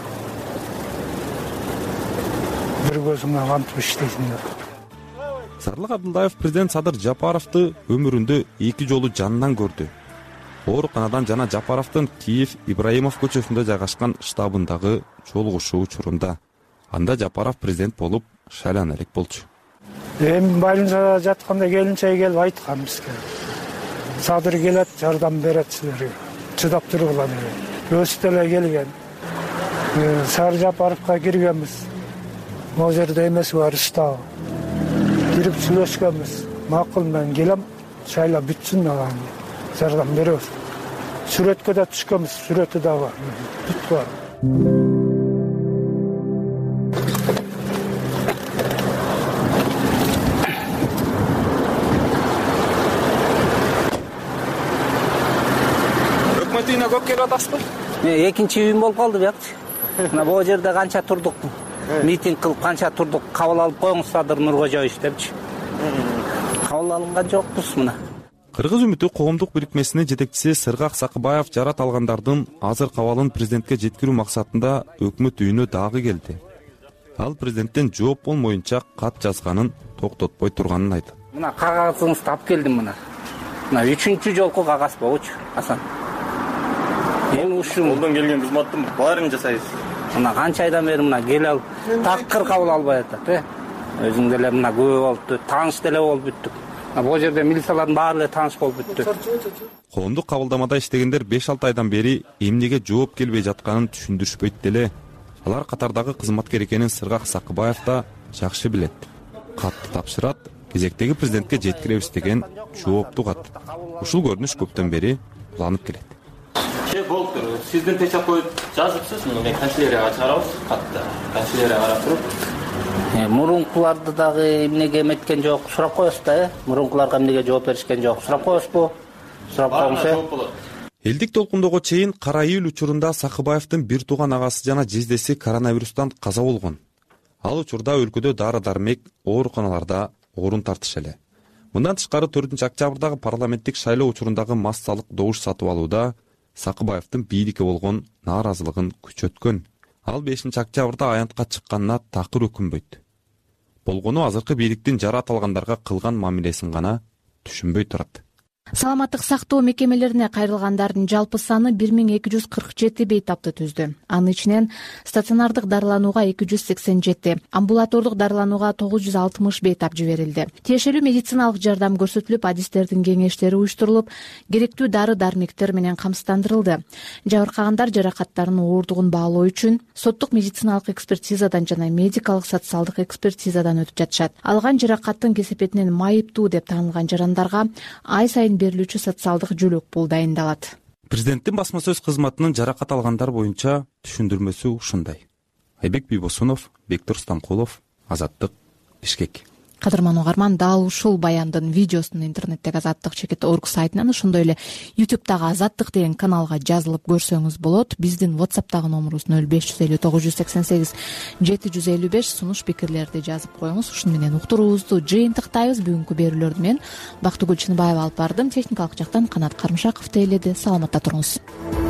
Бир көзүмө кантип иштейсиң деп. Зарлык Абдылдаев президент Садыр Жапаровду өмүрүндө эки жолу жанынан көрдү. Ооруканадан жана Жапаровдун Киев Ибраимов көчөсүндө жайгашкан штабындагы жолугушуу учурунда. Анда Жапаров президент болуп шайлана элек болчу. Эми больницада жатканда келинчеги келип айткан бизге. Садыр келет, жардам берет силерге. Чыдап тургула деп. Өзү деле келген. Садыр Жапаровго киргенбиз. Могу жерде эмеси бар штаб. Кирип сүйлөшкөнбүз. Макул, мен келем, шайлап бүтсүн анан жардам беребиз. Сүрөткө да түшкөнбүз, сүрөтү да бар. Бүт бар. Өкмөт үйүнө көп келип атасызбы? Экинчи үйүм болуп калды биякчы. Мына бул жерде канча турдук, митинг кылып канча турдук, кабыл алып коюңуз Садыр Нуркожоевич депчи. Кабыл алынган жокпуз мына. Кыргыз үмүтү коомдук бирикмесинин жетекчиси Сыргак Сакыбаев жараат алгандардын азыр кабалын президентке жеткирүү максатында өкмөт үйүнө дагы келди. Ал президенттен жооп болмоюнча кат жазганын токтотпой турганын айтты. Мына кагазыңызды алып келдим мына. Мына үчүнчү жолку кагаз болчу, Асан. Эми ушул колдон келген кызматтын баарын жасайсыз. Мына канча айдан бери мына келип алып, такыр кабыл албай атат, э. Өзүң деле мына күбө болупту, тааныш деле болуп бүттүк. Бул жерде милициялардын баары эле тааныш болуп бүттү. Коомдук кабылдамада иштегендер беш алты айдан бери эмнеге жооп келбей жатканын түшүндүрүшпөйт деле. Алар катардагы кызматкер экенин Сыргак Сакыбаев да жакшы билет. Катты тапшырат, кезектеги президентке жеткиребиз деген жоопту кат. Ушул көрүнүш көптөн бери уланып келет. Че болуптур. Сиздин печат коюп жазыпсыз, мен канцелярияга чыгарабыз катты. Канцелярияга карап туруп. Мурункуларды дагы эмнеге эметкен жок, сурап коесуз да, э? Мурункуларга эмнеге жооп беришкен жок, сурап коесузбу? Сурап коюңуз, э? Элдик толкундого чейин Кара июль учурунда Сакыбаевдин бир тууган агасы жана жездеси коронавирустан каза болгон. Ал учурда өлкөдө дары-дармек ооруканаларда орун тартыш эле. Мындан тышкары төртүнчү октябрдагы парламенттик шайлоо учурундагы массалык добуш сатып алууда Сакыбаевдин бийликке болгон нааразылыгын күчөткөн. Ал бешинчи октябрда аянтка чыкканына такыр өкүнбөйт. Болгону азыркы бийликтин жараат алгандарга кылган мамилесин гана түшүнбөй турат. саламаттык сактоо мекемелерине кайрылгандардын жалпы саны бир миң эки жүз кырк жети бейтапты түздү. Анын ичинен стационардык дарыланууга эки жүз сексен жети, амбулатордук дарыланууга тогуз жүз алтымыш бейтап жиберилди. Тиешелүү медициналык жардам көрсөтүлүп, адистердин кеңештери уюштурулуп, керектүү дары дармектер менен камсыздандырылды. Жабыркагандар жаракаттарынын ооругун баалоо үчүн соттук медициналык экспертизадан жана медикалык социалдык экспертизадан өтүп жатышат. Алган жаракаттын кесепетинен майыптуу деп таанылган жарандарга ай сайын берилүүчү социалдык жөлөк пул дайындалат. Президенттин басма сөз кызматынын жаракат алгандар боюнча түшүндүрмөсү ушундай. Айбек Бийбосунов, Бектур Станкулов, Азаттык, Бишкек. Кадырман угарман, дал ушул баяндын видеосун интернеттеги азаттык чекит точка орг сайтынан, ошондой эле ютубтагы азаттык деген каналга жазылып көрсөңүз болот. Биздин WhatsApp'тагы номерубуз нөл беш жүз элүү тогуз жүз сексен сегиз жети жүз элүү беш. Сунуш пикирлерди жазып коюңуз. Ушуну менен уктуруубузду жыйынтыктайбыз. Бүгүнкү берүүлөрдү мен Бактыгүл Чыныбаева алып бардым. Техникалык жактан Канат Карымшаков тейледи. Саламатта туруңуз.